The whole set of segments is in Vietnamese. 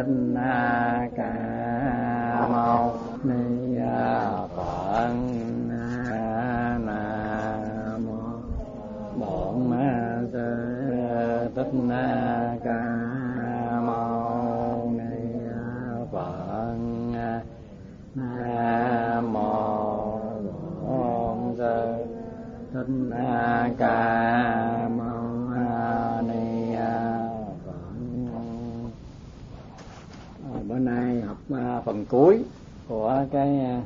Thích Ca Mâu Ni Phật. Nam mô Bổn Sư Thích Ca Mâu Ni Phật. Nam mô Bổn Sư Thích Ca Mâu Ni Phật. Bữa nay học phần cuối của cái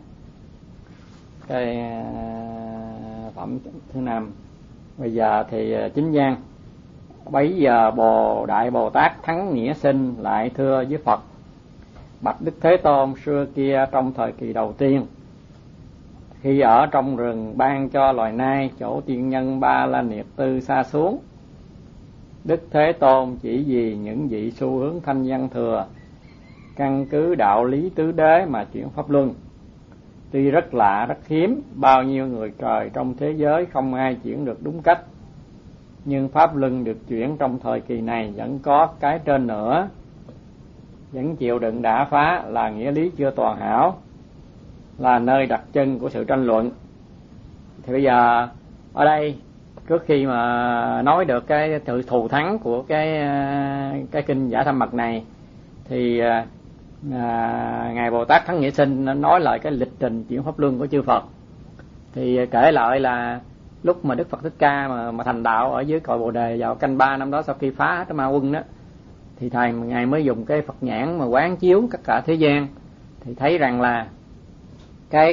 phẩm thứ 5. Bây giờ thì chính văn. Bấy giờ Đại Bồ Tát Thắng Nghĩa Sinh lại thưa với Phật: Bạch Đức Thế Tôn, xưa kia trong thời kỳ đầu tiên, khi ở trong rừng ban cho loài nai chỗ tiên nhân Ba La Niệt Tư xa xuống, Đức Thế Tôn chỉ vì những vị xu hướng thanh văn thừa, căn cứ đạo lý tứ đế mà chuyển pháp luân. Tuy rất lạ, rất hiếm, bao nhiêu người trời trong thế giới không ai chuyển được đúng cách, nhưng pháp luân được chuyển trong thời kỳ này vẫn có cái trên nữa, vẫn chịu đựng đả phá, là nghĩa lý chưa toàn hảo, là nơi đặt chân của sự tranh luận. Thì bây giờ ở đây, trước khi mà nói được cái sự thù thắng của cái kinh Giải Tham Mật này, thì ngài Bồ Tát Thắng Nghĩa Sinh nói lại cái lịch trình chuyển pháp luân của chư Phật. Thì kể lại là lúc mà Đức Phật Thích Ca mà thành đạo ở dưới cội Bồ Đề vào canh 3 năm đó, sau khi phá cái ma quân đó, thì ngài mới dùng cái Phật nhãn mà quán chiếu tất cả thế gian, thì thấy rằng là cái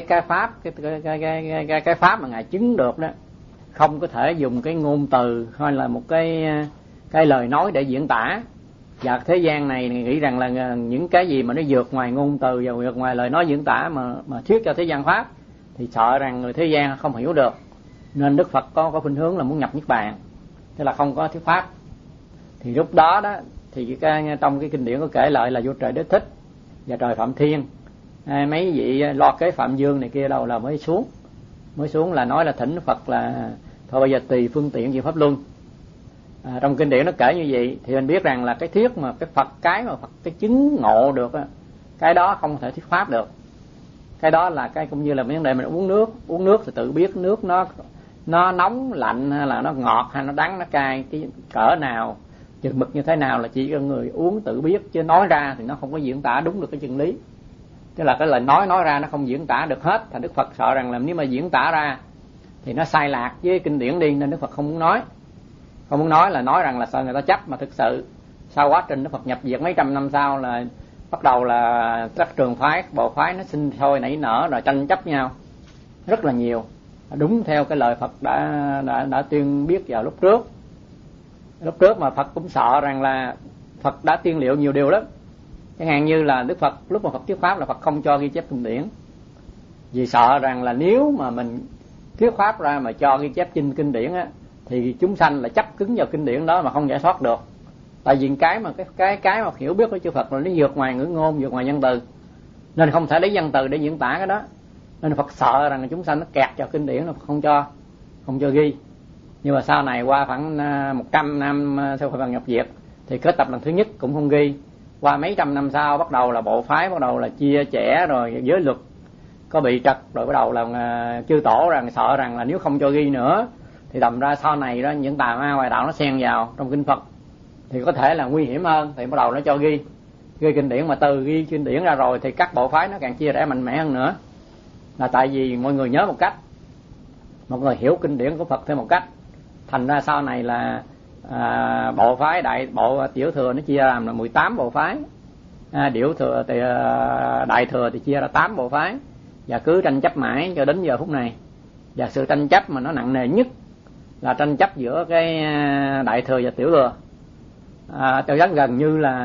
pháp mà ngài chứng được đó không có thể dùng cái ngôn từ hay là một cái lời nói để diễn tả. Và thế gian này nghĩ rằng là những cái gì mà nó vượt ngoài ngôn từ và vượt ngoài lời nói diễn tả mà thuyết cho thế gian pháp, thì sợ rằng người thế gian không hiểu được, nên Đức Phật có khuynh hướng là muốn nhập niết bàn, tức là không có thuyết pháp. Thì lúc đó thì trong cái kinh điển có kể lại là vua trời Đế Thích và trời Phạm Thiên, mấy vị lo kế Phạm Dương này kia đâu là mới xuống là nói là thỉnh Phật là thôi bây giờ tùy phương tiện về pháp luân. Trong kinh điển nó kể như vậy, thì mình biết rằng là cái thuyết mà cái Phật cái chứng ngộ được á, cái đó không thể thuyết pháp được. Cái đó là cái cũng như là vấn đề mình uống nước thì tự biết nước nó nóng lạnh hay là nó ngọt hay nó đắng nó cay, cái cỡ nào chừng mực như thế nào là chỉ có người uống tự biết, chứ nói ra thì nó không có diễn tả đúng được cái chân lý. Tức là cái lời nói ra nó không diễn tả được hết. Thành Đức Phật sợ rằng là nếu mà diễn tả ra thì nó sai lạc với kinh điển đi, nên Đức Phật không muốn nói. Không muốn nói là nói rằng là sợ người ta chấp, mà thực sự sau quá trình Đức Phật nhập diệt mấy trăm năm sau là bắt đầu là các trường phái, bộ phái nó sinh sôi nảy nở rồi tranh chấp nhau rất là nhiều, đúng theo cái lời Phật đã tuyên biết vào lúc trước. Lúc trước mà Phật cũng sợ rằng là Phật đã tiên liệu nhiều điều lắm. Chẳng hạn như là Đức Phật lúc mà Phật thuyết pháp là Phật không cho ghi chép kinh điển, vì sợ rằng là nếu mà mình thuyết pháp ra mà cho ghi chép trên kinh điển á, thì chúng sanh là chấp cứng vào kinh điển đó mà không giải thoát được. Tại vì cái mà hiểu biết của chư Phật là nó vượt ngoài ngữ ngôn, vượt ngoài văn từ, nên không thể lấy văn từ để diễn tả cái đó. Nên Phật sợ rằng chúng sanh nó kẹt vào kinh điển, là không cho ghi. Nhưng mà sau này qua khoảng 100 năm sau khi Phật nhập diệt thì kết tập lần thứ nhất cũng không ghi. Qua mấy trăm năm sau bắt đầu là bộ phái bắt đầu là chia chẻ, rồi giới luật có bị trật, rồi bắt đầu là chư tổ rằng sợ rằng là nếu không cho ghi nữa thì đầm ra sau này đó những tà ma ngoại đạo nó xen vào trong kinh Phật thì có thể là nguy hiểm hơn, thì bắt đầu nó cho ghi kinh điển. Mà từ ghi kinh điển ra rồi thì các bộ phái nó càng chia rẽ mạnh mẽ hơn nữa, là tại vì mọi người nhớ một cách, mọi người hiểu kinh điển của Phật theo một cách, thành ra sau này là bộ phái bộ tiểu thừa nó chia làm là 18 bộ phái, điểu thừa thì đại thừa thì chia ra 8 bộ phái, và cứ tranh chấp mãi cho đến giờ phút này. Và sự tranh chấp mà nó nặng nề nhất là tranh chấp giữa cái đại thừa và tiểu thừa. Tôi rất gần như là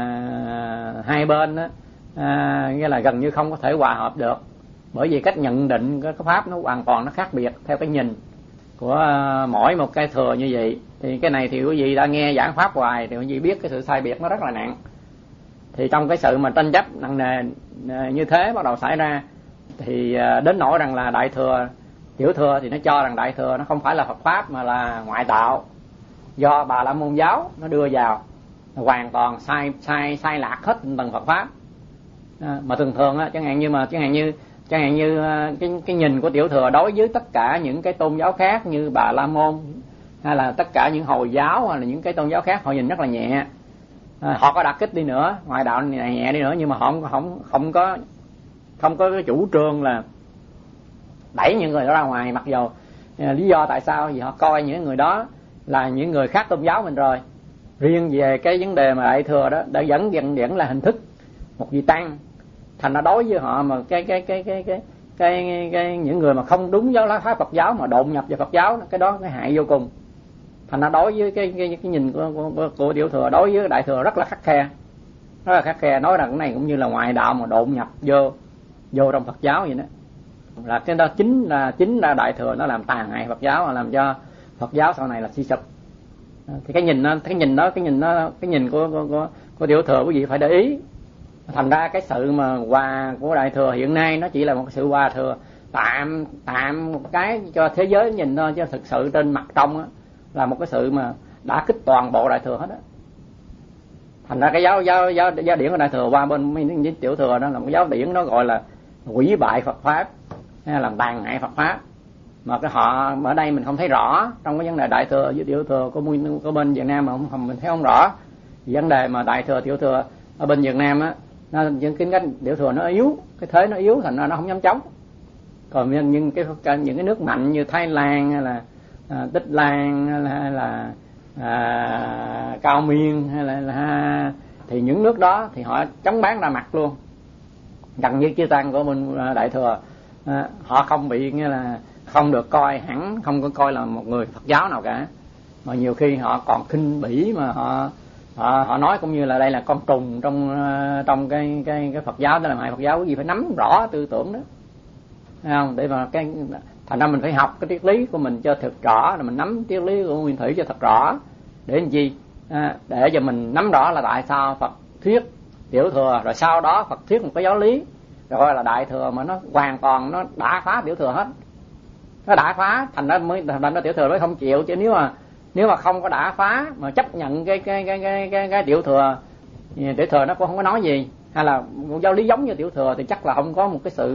hai bên đó, nghĩa là gần như không có thể hòa hợp được, bởi vì cách nhận định cái pháp nó hoàn toàn nó khác biệt theo cái nhìn của mỗi một cái thừa như vậy. Thì cái này thì quý vị đã nghe giảng pháp hoài thì quý vị biết cái sự sai biệt nó rất là nặng. Thì trong cái sự mà tranh chấp nặng nề như thế bắt đầu xảy ra, thì đến nỗi rằng là đại thừa tiểu thừa thì nó cho rằng đại thừa nó không phải là Phật pháp mà là ngoại đạo do Bà La Môn giáo nó đưa vào. hoàn toàn sai lạc hết tầng Phật pháp. Mà thường á, chẳng hạn như cái nhìn của Tiểu Thừa đối với tất cả những cái tôn giáo khác như Bà La Môn hay là tất cả những Hồi giáo hay là những cái tôn giáo khác, họ nhìn rất là nhẹ. Họ có đả kích đi nữa, ngoại đạo này nhẹ đi nữa, nhưng mà họ không có cái chủ trương là đẩy những người đó ra ngoài. Mặc dù lý do tại sao vì họ coi những người đó là những người khác tôn giáo mình rồi. Riêng về cái vấn đề mà Đại Thừa đó đã dẫn là hình thức một vị tăng, thành ra đối với họ mà cái những người mà không đúng giáo pháp Phật giáo mà độn nhập vào Phật giáo, cái đó cái hại vô cùng. Thành ra đối với cái nhìn của Tiểu Thừa đối với Đại Thừa rất là khắt khe, nói rằng cái này cũng như là ngoại đạo mà độn nhập vô trong Phật giáo vậy đó. Là cái đó chính là Đại Thừa nó làm tàn hại Phật giáo, làm cho Phật giáo sau này là suy sụp. Thì cái nhìn của Tiểu Thừa quý vị phải để ý. Thành ra cái sự mà hòa của Đại Thừa hiện nay nó chỉ là một sự hòa thừa tạm một cái cho thế giới nhìn thôi, chứ thực sự trên mặt trong á là một cái sự mà đã kích toàn bộ Đại Thừa hết á. Thành ra cái giáo điển của Đại Thừa qua bên với Tiểu Thừa đó là một giáo điển, nó gọi là hủy bại Phật pháp, hay làm tàn hại Phật pháp. Mà cái họ ở đây mình không thấy rõ trong cái vấn đề Đại Thừa với Tiểu Thừa của bên Việt Nam, mà mình thấy không rõ. Vấn đề mà Đại Thừa Tiểu Thừa ở bên Việt Nam á, nó những cái Tiểu Thừa nó yếu, cái thế nó yếu, thành ra nó không dám chống. Còn những cái nước mạnh như Thái Lan hay là Tích Lan hay là Cao Miên hay là thì những nước đó thì họ chống bán ra mặt luôn. Gần như chư tăng của bên Đại Thừa họ không bị, nghĩa là không được coi hẳn, không có coi là một người Phật giáo nào cả, mà nhiều khi họ còn khinh bỉ, mà họ nói cũng như là đây là con trùng trong cái Phật giáo, đó là hại Phật giáo. Cái gì phải nắm rõ tư tưởng đó, thấy không? Để mà thành ra mình phải học cái triết lý của mình cho thật rõ, là mình nắm triết lý của Nguyên Thủy cho thật rõ, để làm gì? Để cho mình nắm rõ là tại sao Phật thuyết Tiểu Thừa, rồi sau đó Phật thuyết một cái giáo lý, rồi gọi là Đại Thừa, mà nó hoàn toàn nó đã phá Tiểu Thừa hết. Nó đã phá, thành ra Tiểu Thừa mới không chịu. Chứ nếu mà không có đã phá mà chấp nhận cái Tiểu Thừa nó cũng không có nói gì, hay là một giáo lý giống như Tiểu Thừa, thì chắc là không có một cái sự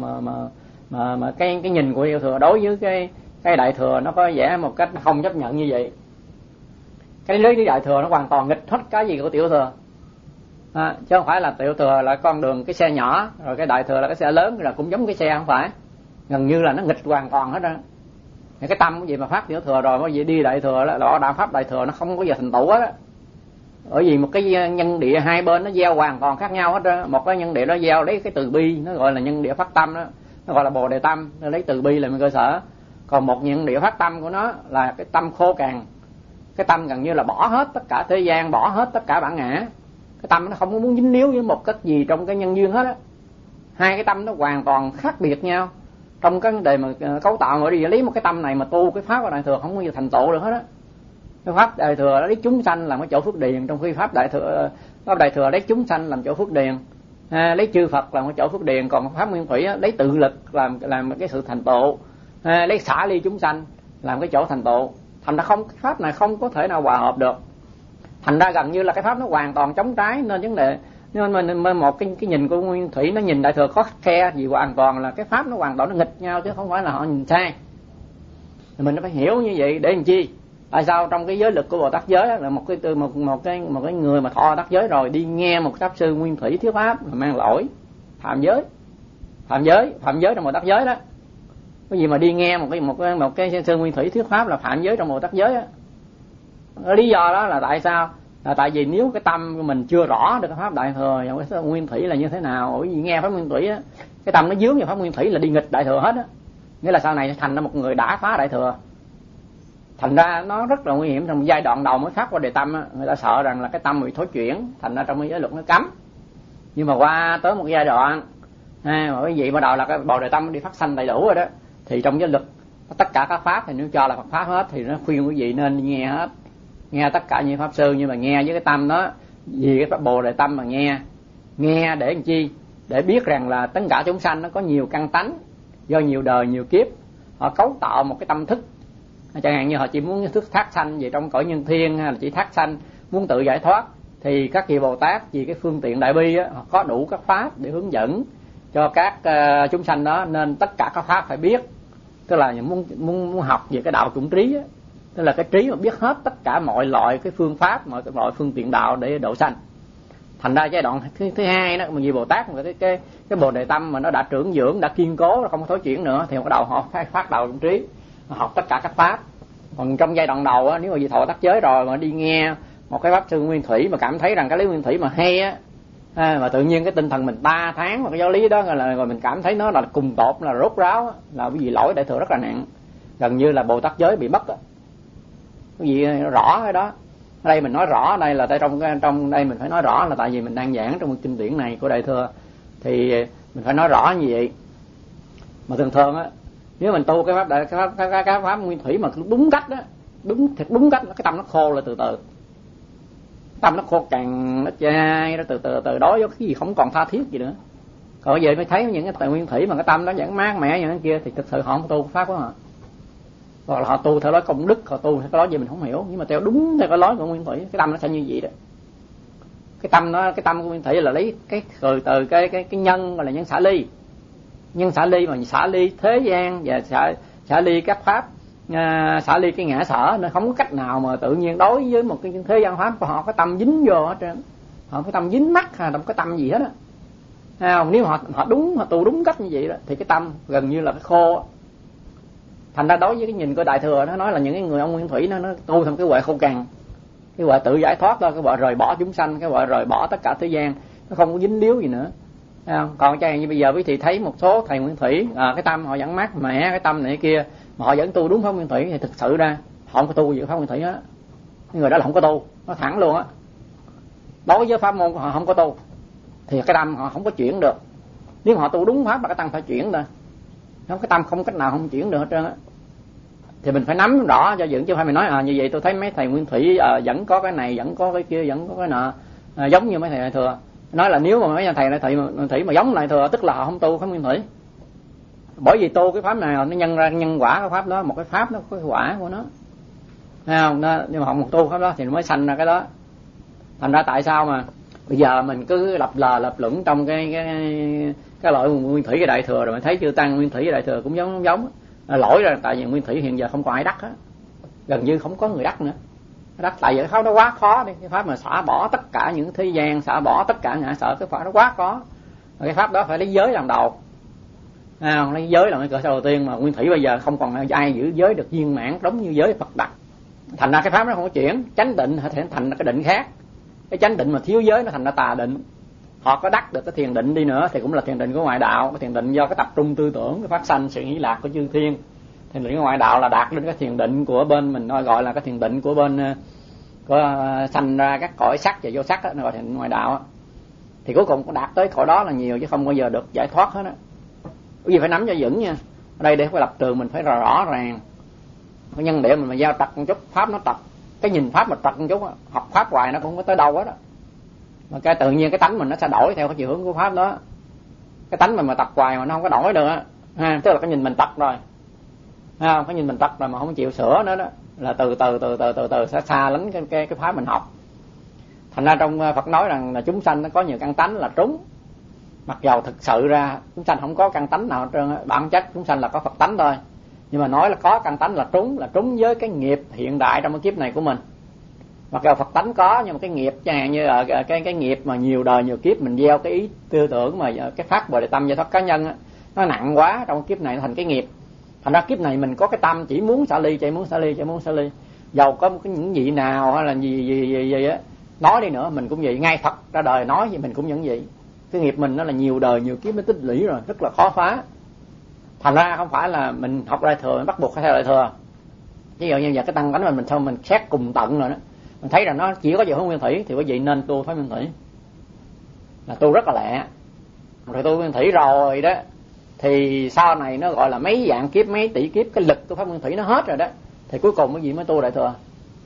mà cái nhìn của Tiểu Thừa đối với cái Đại Thừa nó có vẻ một cách không chấp nhận như vậy. Cái lý Đại Thừa nó hoàn toàn nghịch hết cái gì của Tiểu Thừa, chứ không phải là Tiểu Thừa là con đường cái xe nhỏ, rồi cái Đại Thừa là cái xe lớn, là cũng giống cái xe, không phải. Gần như là nó nghịch hoàn toàn hết đó. Cái tâm cái gì mà phát Tiểu Thừa rồi có gì đi Đại Thừa đó, đạo pháp Đại Thừa nó không có giờ thành tựu hết á. Bởi vì một cái nhân địa hai bên nó gieo hoàn toàn khác nhau hết đó. Một cái nhân địa nó gieo lấy cái từ bi, nó gọi là nhân địa phát tâm đó, nó gọi là Bồ Đề tâm, nó lấy từ bi làm cơ sở. Còn một nhân địa phát tâm của nó là cái tâm khô cằn, cái tâm gần như là bỏ hết tất cả thế gian, bỏ hết tất cả bản ngã. Cái tâm nó không có muốn dính líu với một cách gì trong cái nhân duyên hết á. Hai cái tâm nó hoàn toàn khác biệt nhau. Trong cái vấn đề mà cấu tạo người đi lấy một cái tâm này mà tu cái pháp của Đại Thừa không bao giờ thành tựu được hết á. Cái pháp Đại Thừa lấy chúng sanh làm cái chỗ phước điền, trong khi pháp Đại Thừa lấy chúng sanh làm chỗ phước điền, lấy chư Phật làm cái chỗ phước điền. Còn pháp Nguyên Thủy lấy tự lực làm cái sự thành tựu, lấy xả ly chúng sanh làm cái chỗ thành tựu. Thành ra cái pháp này không có thể nào hòa hợp được. Thành ra gần như là cái pháp nó hoàn toàn chống trái. Nên vấn đề nên một cái nhìn của Nguyên Thủy nó nhìn Đại Thừa có khe gì, hoàn toàn là cái pháp nó hoàn toàn nó nghịch nhau, chứ không phải là họ nhìn sai. Thì mình phải hiểu như vậy để làm chi? Tại sao trong cái giới lực của Bồ Tát giới là một cái người mà thọ Tát giới rồi đi nghe một pháp sư Nguyên Thủy thuyết pháp là mang lỗi phạm giới trong Bồ Tát giới đó. Cái gì mà đi nghe một cái sư Nguyên Thủy thuyết pháp là phạm giới trong Bồ Tát giới á. Lý do đó là tại sao? Là tại vì nếu cái tâm của mình chưa rõ được cái pháp Đại Thừa và cái Nguyên Thủy là như thế nào, bởi vì nghe pháp Nguyên Thủy á, cái tâm nó dướng vào pháp Nguyên Thủy là đi nghịch Đại Thừa hết á. Nghĩa là sau này thành ra một người đã phá Đại Thừa. Thành ra nó rất là nguy hiểm. Trong giai đoạn đầu mới phát qua đề tâm á, người ta sợ rằng là cái tâm bị thối chuyển, thành ra trong cái giới luật nó cấm. Nhưng mà qua tới một giai đoạn mà cái gì bắt đầu là cái bồ đề tâm đi phát sanh đầy đủ rồi đó, thì trong giới luật tất cả các pháp thì nếu cho là Phật pháp hết, thì nó khuyên quý vị nên nghe hết, nghe tất cả những pháp sư, nhưng mà nghe với cái tâm đó, vì cái bồ đề tâm mà nghe để làm chi? Để biết rằng là tất cả chúng sanh nó có nhiều căn tánh, do nhiều đời nhiều kiếp họ cấu tạo một cái tâm thức. Chẳng hạn như họ chỉ muốn thức thác sanh về trong cõi nhân thiên, hay là chỉ thác sanh muốn tự giải thoát, thì các vị Bồ Tát vì cái phương tiện đại bi á, họ có đủ các pháp để hướng dẫn cho các chúng sanh đó, nên tất cả các pháp phải biết. Tức là muốn học về cái đạo chủng trí á, tức là cái trí mà biết hết tất cả mọi loại cái phương pháp, mọi loại phương tiện đạo để độ sanh. Thành ra giai đoạn thứ hai đó, mà vị Bồ Tát mà cái Bồ Đề tâm mà nó đã trưởng dưỡng, đã kiên cố, nó không có thối chuyển nữa, thì bắt đầu họ phát đạo chủng trí, học tất cả các pháp. Còn trong giai đoạn đầu á, nếu mà vị thọ tác giới rồi mà đi nghe một cái pháp sư Nguyên Thủy mà cảm thấy rằng cái lý Nguyên Thủy mà hay á, mà tự nhiên cái tinh thần mình ta tháng vào cái giáo lý đó là rồi mình cảm thấy nó là cùng tột, là rốt ráo, là cái gì lỗi đại thừa rất là nặng, gần như là Bồ Tát giới bị mất á. Cái gì rõ cái đó. Ở đây mình nói rõ ở đây là tại trong đây mình phải nói rõ là tại vì mình đang giảng trong kinh điển này của đại thừa, thì mình phải nói rõ như vậy. Mà thường á, nếu mình tu cái pháp Nguyên Thủy mà đúng cách đó, đúng cách, cái tâm nó khô là từ từ. Tâm nó khô cằn, nó chai, nó từ từ đó với cái gì không còn tha thiết gì nữa. Còn bây giờ mới thấy những cái tài Nguyên Thủy mà cái tâm nó vẫn mát mẻ như thế kia, thì thực sự họ không tu pháp của họ. Hoặc là họ tu theo lối công đức, họ tu theo cái lối gì mình không hiểu, nhưng mà đúng theo cái lối của Nguyên Thủy, cái tâm nó sẽ như vậy đó. Cái tâm của Nguyên Thủy là lấy cái từ cái nhân gọi là nhân xả ly. Nhân xả ly, mà xả ly thế gian và xả ly các pháp, xả ly cái ngã sở, nó không có cách nào mà tự nhiên đối với một cái thế gian pháp của họ có tâm dính vô hết trơn. Họ có tâm dính mắc hay là có tâm gì hết á. Nếu họ tu đúng cách như vậy đó, thì cái tâm gần như là cái khô. Thành ra đối với cái nhìn của đại thừa, nó nói là những cái người ông Nguyên Thủy nó tu thành cái huệ khô cằn, cái huệ tự giải thoát thôi, cái huệ rời bỏ chúng sanh, cái huệ rời bỏ tất cả thế gian, nó không có dính líu gì nữa. Còn cho như bây giờ quý vị thấy một số thầy Nguyên Thủy, cái tâm họ vẫn mát mẻ, cái tâm này kia, mà họ vẫn tu đúng pháp Nguyên Thủy, thì thực sự ra họ không có tu gì pháp Nguyên Thủy á. Người đó là không có tu, nó thẳng luôn á. Đối với pháp môn của họ không có tu, thì cái tâm họ không có chuyển được. Nếu họ tu đúng pháp là cái tâm phải chuyển thôi, không, cái tâm không cách nào không chuyển được hết trơn á. Thì mình phải nắm rõ cho dựng, chứ không phải mình nói như vậy tôi thấy mấy thầy Nguyên Thủy vẫn có cái này, vẫn có cái kia, vẫn có cái nọ, giống như mấy thầy đại thừa. Nói là nếu mà mấy thầy đại thủy mà giống đại thừa, tức là họ không tu pháp Nguyên Thủy. Bởi vì tu cái pháp này nó nhân ra nhân quả cái pháp đó, một cái pháp nó có cái quả của nó, thấy không? Nhưng mà họ một tu pháp đó thì nó mới sanh ra cái đó. Thành ra tại sao mà bây giờ mình cứ lập luận trong cái loại Nguyên Thủy cái đại thừa, rồi mình thấy chư tăng Nguyên Thủy cái đại thừa cũng giống. Lỗi ra tại vì Nguyên Thủy hiện giờ không còn ai đắc hết, gần như không có người đắc nữa. Đắc tại vì cái pháp nó quá khó đi, cái pháp mà xả bỏ tất cả những thế gian, xả bỏ tất cả ngã sở, cái pháp nó quá khó. Cái pháp đó phải lấy giới làm đầu, lấy giới là cái cơ sở đầu tiên. Mà Nguyên Thủy bây giờ không còn ai giữ giới được viên mãn giống như giới Phật đặt. Thành ra cái pháp nó không có chuyển, chánh định sẽ thành cái định khác. Cái chánh định mà thiếu giới nó thành ra tà định. Họ có đắc được cái thiền định đi nữa thì cũng là thiền định của ngoại đạo. Cái thiền định do cái tập trung tư tưởng, cái phát sanh sự hỷ lạc của chư thiên. Thiền định của ngoại đạo là đạt đến cái thiền định của bên mình gọi là cái thiền định của bên có sanh ra các cõi sắc và vô sắc đó, nó gọi thiền định ngoại đạo đó. Thì cuối cùng có đạt tới cõi đó là nhiều, chứ không bao giờ được giải thoát hết á. Cái gì phải nắm cho vững nha. Ở đây để phải lập trường mình phải rõ ràng. Cái nhân địa mình mà giao trật một chút, pháp nó trật. Cái nhìn pháp mà trật một chút, học pháp hoài nó cũng không có tới đâu hết á. Mà cái tự nhiên cái tánh mình nó sẽ đổi theo cái chiều hướng của pháp đó. Cái tánh mình mà tập hoài mà nó không có đổi được á, tức là cái nhìn mình tập rồi, cái nhìn mình tập rồi mà không chịu sửa nữa đó, là từ từ sẽ xa lánh cái pháp mình học. Thành ra trong Phật nói rằng là chúng sanh nó có nhiều căn tánh là trúng, mặc dầu thực sự ra chúng sanh không có căn tánh nào hết trơn á. Bản chất chúng sanh là có Phật tánh thôi, nhưng mà nói là có căn tánh là trúng với cái nghiệp hiện đại trong cái kiếp này của mình. Mặc dù Phật tánh có, nhưng mà cái nghiệp chẳng hạn như là cái nghiệp mà nhiều đời nhiều kiếp mình gieo cái ý tư tưởng mà cái pháp Bồ Đề tâm giải thoát cá nhân á, nó nặng quá, trong kiếp này nó thành cái nghiệp. Thành ra kiếp này mình có cái tâm chỉ muốn xả ly, chỉ muốn xả ly. Dầu có một cái những vị nào hay là gì á nói đi nữa mình cũng vậy, ngay Phật ra đời nói gì mình cũng vẫn vậy. Cái nghiệp mình nó là nhiều đời nhiều kiếp mới tích lũy rồi, rất là khó phá. Thành ra không phải là mình học đại thừa mình bắt buộc phải theo đại thừa. Ví dụ như giờ cái tăng cánh mình xét cùng tận rồi đó, mình thấy rằng nó chỉ có chiều hướng Nguyên Thủy thì quý vị nên tu pháp Nguyên Thủy, là tu rất là lẹ. Rồi tu Nguyên Thủy rồi đó thì sau này nó gọi là mấy vạn kiếp, mấy tỷ kiếp, cái lực của pháp Nguyên Thủy nó hết rồi đó, thì cuối cùng cái gì mới tu đại thừa.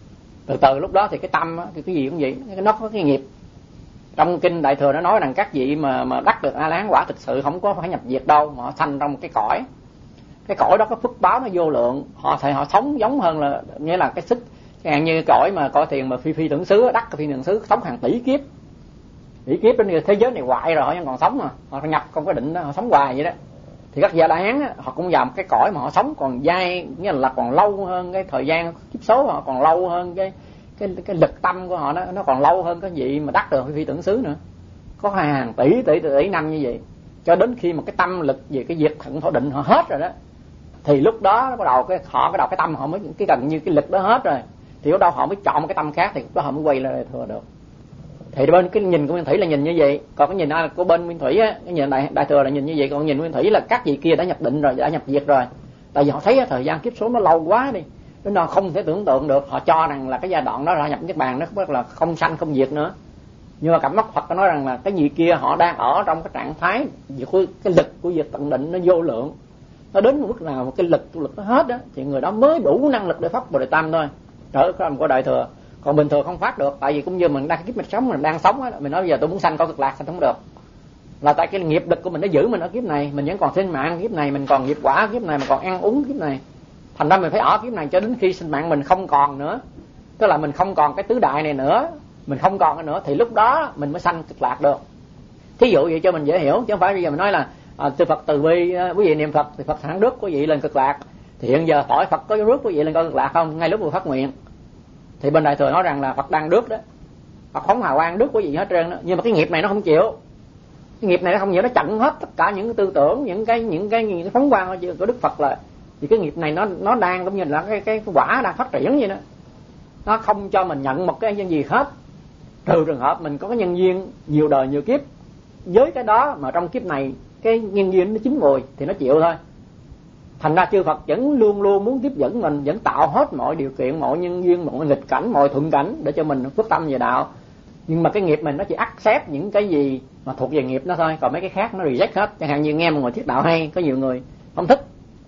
Từ lúc đó thì cái tâm thì cái gì cũng vậy, nó có cái nghiệp. Trong kinh đại thừa nó nói rằng các vị mà đắc được A La Hán quả thực sự không có phải nhập diệt đâu, mà họ sanh trong cái cõi đó có phước báo nó vô lượng, họ sống giống hơn, là nghĩa là cái Chẳng như cõi mà cõi thiền mà phi tưởng xứ, đắc phi tưởng xứ sống hàng tỷ kiếp đến thế giới này hoại rồi họ vẫn còn sống mà, họ nhập không có định đó, họ sống hoài vậy đó. Thì các gia La Hán họ cũng vào một cái cõi mà họ sống còn dai, nghĩa là còn lâu hơn cái thời gian kiếp số họ, còn lâu hơn cái lực tâm của họ, nó còn lâu hơn cái gì mà đắc được phi tưởng xứ nữa, có hàng tỷ năm như vậy, cho đến khi mà cái tâm lực về cái việc thận thổ định họ hết rồi đó, thì lúc đó bắt đầu cái tâm họ mới cái gần như cái lực đó hết rồi, thì lúc đó họ mới chọn một cái tâm khác, thì lúc đó họ mới quay lại thừa được. Thì bên cái nhìn của Nguyên Thủy là nhìn như vậy, còn cái nhìn của bên Nguyên Thủy á, cái nhìn đại thừa là nhìn như vậy, còn nhìn Nguyên Thủy là các vị kia đã nhập định rồi, đã nhập diệt rồi, tại vì họ thấy thời gian kiếp số nó lâu quá đi, nó không thể tưởng tượng được, họ cho rằng là cái giai đoạn đó là nhập niết bàn, nó rất là không sanh không diệt nữa. Nhưng mà cặp mắt Phật nói rằng là cái vị kia họ đang ở trong cái trạng thái cái lực của việc tận định nó vô lượng, nó đến một mức nào một cái lực nó hết đó, thì người đó mới đủ năng lực để phát Bồ Đề Tâm thôi, trở thành của đại thừa. Còn bình thường không phát được, tại vì cũng như mình đang kiếp mình sống, mình đang sống á, mình nói bây giờ tôi muốn sanh coi cực lạc sanh không được, là tại cái nghiệp lực của mình nó giữ mình ở kiếp này, mình vẫn còn sinh mạng kiếp này, mình còn nghiệp quả kiếp này, mình còn ăn uống kiếp này, thành ra mình phải ở kiếp này cho đến khi sinh mạng mình không còn nữa, tức là mình không còn cái tứ đại này nữa, mình không còn cái nữa, thì lúc đó mình mới sanh cực lạc được. Thí dụ vậy cho mình dễ hiểu, chứ không phải bây giờ mình nói là từ Phật từ bi, quý vị niệm Phật thì Phật thẳng rước quý vị lên cực lạc, thì hiện giờ hỏi Phật có rước quý vị lên coi cực lạc không, ngay lúc vừa phát nguyện. Thì bên đại thừa nói rằng là Phật đang rước đó, Phật phóng hào quang rước quý vị hết trơn đó, nhưng mà cái nghiệp này nó không chịu, cái nghiệp này nó không chịu, nó chặn hết tất cả những cái tư tưởng, những cái phóng quang của Đức Phật là, thì cái nghiệp này nó đang cũng như là cái quả đang phát triển vậy đó, nó không cho mình nhận một cái gì hết, trừ trường hợp mình có cái nhân duyên nhiều đời nhiều kiếp với cái đó, mà trong kiếp này cái nhân duyên nó chín mùi thì nó chịu thôi. Thành ra chư Phật vẫn luôn luôn muốn tiếp dẫn mình, vẫn tạo hết mọi điều kiện, mọi nhân duyên, mọi nghịch cảnh, mọi thuận cảnh để cho mình phước tâm về đạo. Nhưng mà cái nghiệp mình nó chỉ accept những cái gì mà thuộc về nghiệp nó thôi, còn mấy cái khác nó reject hết. Chẳng hạn như nghe một người thuyết đạo hay, có nhiều người không thích,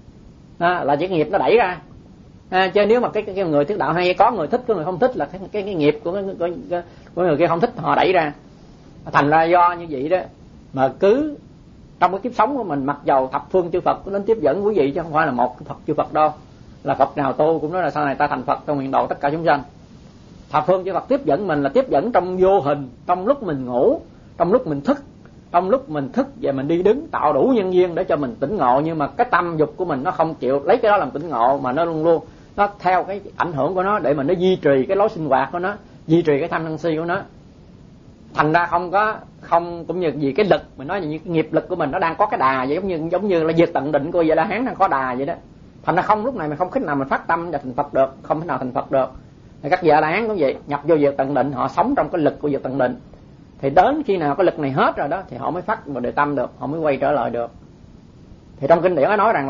là chỉ nghiệp nó đẩy ra. Chứ nếu mà cái người thuyết đạo hay, có người thích, có người không thích, là cái nghiệp của người kia không thích, họ đẩy ra. Thành ra do như vậy đó mà cứ trong cái kiếp sống của mình, mặc dầu thập phương chư Phật đến tiếp dẫn quý vị, chứ không phải là một Phật chư Phật đâu, là Phật nào tu cũng nói là sau này ta thành Phật trong nguyện độ tất cả chúng sanh. Thập phương chư Phật tiếp dẫn mình là tiếp dẫn trong vô hình, trong lúc mình ngủ, trong lúc mình thức, trong lúc mình thức và mình đi đứng, tạo đủ nhân duyên để cho mình tỉnh ngộ. Nhưng mà cái tâm dục của mình nó không chịu lấy cái đó làm tỉnh ngộ, mà nó luôn luôn nó theo cái ảnh hưởng của nó để mình nó duy trì cái lối sinh hoạt của nó, duy trì cái tham sân si của nó. Thành ra không cũng như vì cái lực mình nói, như cái nghiệp lực của mình nó đang có cái đà vậy, giống như là việc tận định của Gia La Hán đang có đà vậy đó. Thành ra không lúc này mình không cách nào mình phát tâm và thành Phật được, không thể nào thành Phật được. Thì các Gia La Hán cũng vậy, nhập vô việc tận định, họ sống trong cái lực của việc tận định, thì đến khi nào cái lực này hết rồi đó thì họ mới phát Bồ Đề Tâm được, họ mới quay trở lại được. Thì trong kinh điển nó nói rằng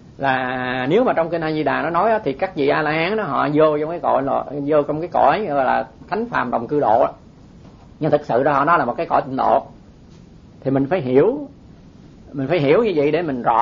là nếu mà trong kinh A Di Đà nó nói thì các vị A La Hán đó họ vô trong cái cõi vô trong cái cõi gọi là thánh phàm đồng cư độ đó. Nhưng thực sự đó nó là một cái cõi tịnh độ. Thì mình phải hiểu như vậy để mình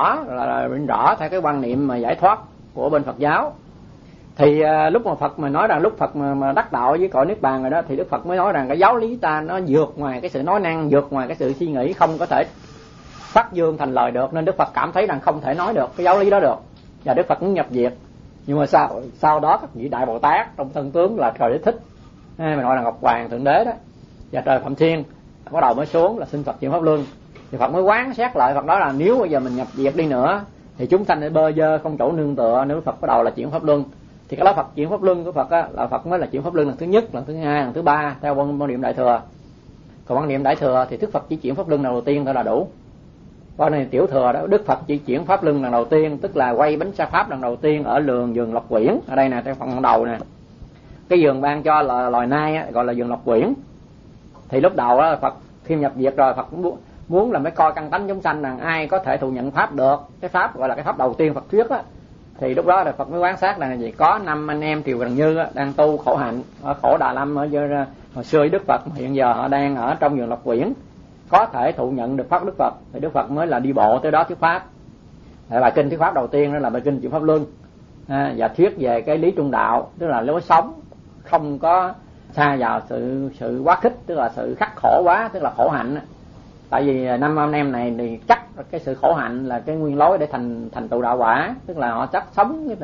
rõ theo cái quan niệm mà giải thoát của bên Phật giáo. Thì lúc mà Phật mà nói rằng lúc Phật mà đắc đạo với cõi niết bàn rồi đó, thì Đức Phật mới nói rằng cái giáo lý ta nó vượt ngoài cái sự nói năng, vượt ngoài cái sự suy nghĩ, không có thể phát dương thành lời được, nên Đức Phật cảm thấy rằng không thể nói được cái giáo lý đó được, và Đức Phật cũng nhập diệt. Nhưng mà sau đó các vị đại Bồ Tát trong thân tướng là Trời Đế Thích, mình gọi là Ngọc Hoàng Thượng Đế đó, và Trời Phạm Thiên bắt đầu mới xuống là xin Phật chuyển pháp luân. Thì Phật mới quán xét lại, Phật nói là nếu bây giờ mình nhập diệt đi nữa thì chúng sanh để bơ vơ không chỗ nương tựa. Nếu Phật bắt đầu là chuyển pháp luân thì cái đó Phật chuyển pháp luân của Phật á, là Phật mới là chuyển pháp luân lần thứ nhất, lần thứ hai, lần thứ ba theo quan niệm đại thừa. Còn quan niệm đại thừa thì Đức Phật chỉ chuyển pháp luân lần đầu tiên thôi là đủ. Còn này tiểu thừa đó, Đức Phật chỉ chuyển pháp luân lần đầu tiên, tức là quay bánh sa pháp lần đầu tiên ở vườn Lộc Quyển. Ở đây nè, trong phần đầu nè, cái vườn ban cho là loài nai á, gọi là vườn Lộc Quyển. Thì lúc đầu đó Phật khi nhập diệt rồi, Phật muốn là mới coi căn tánh chúng sanh rằng ai có thể thụ nhận pháp được. Cái pháp gọi là cái pháp đầu tiên Phật thuyết á. Thì lúc đó là Phật mới quán sát là gì, có 5 anh em Kiều Trần Như á, đang tu khổ hạnh ở khổ Đà Lâm ở hồi xưa với Đức Phật, hiện giờ họ đang ở trong vườn Lộc Quyển, có thể thụ nhận được pháp Đức Phật. Thì Đức Phật mới là đi bộ tới đó thuyết pháp. Bài kinh thuyết pháp đầu tiên đó là bài kinh chuyển pháp luân, và thuyết về cái lý trung đạo, tức là lối sống không có xa vào sự quá khích, tức là sự khắc khổ quá, tức là khổ hạnh. Tại vì 5 anh em này thì chắc cái sự khổ hạnh là cái nguyên lối để thành tựu đạo quả, tức là họ chắc sống theo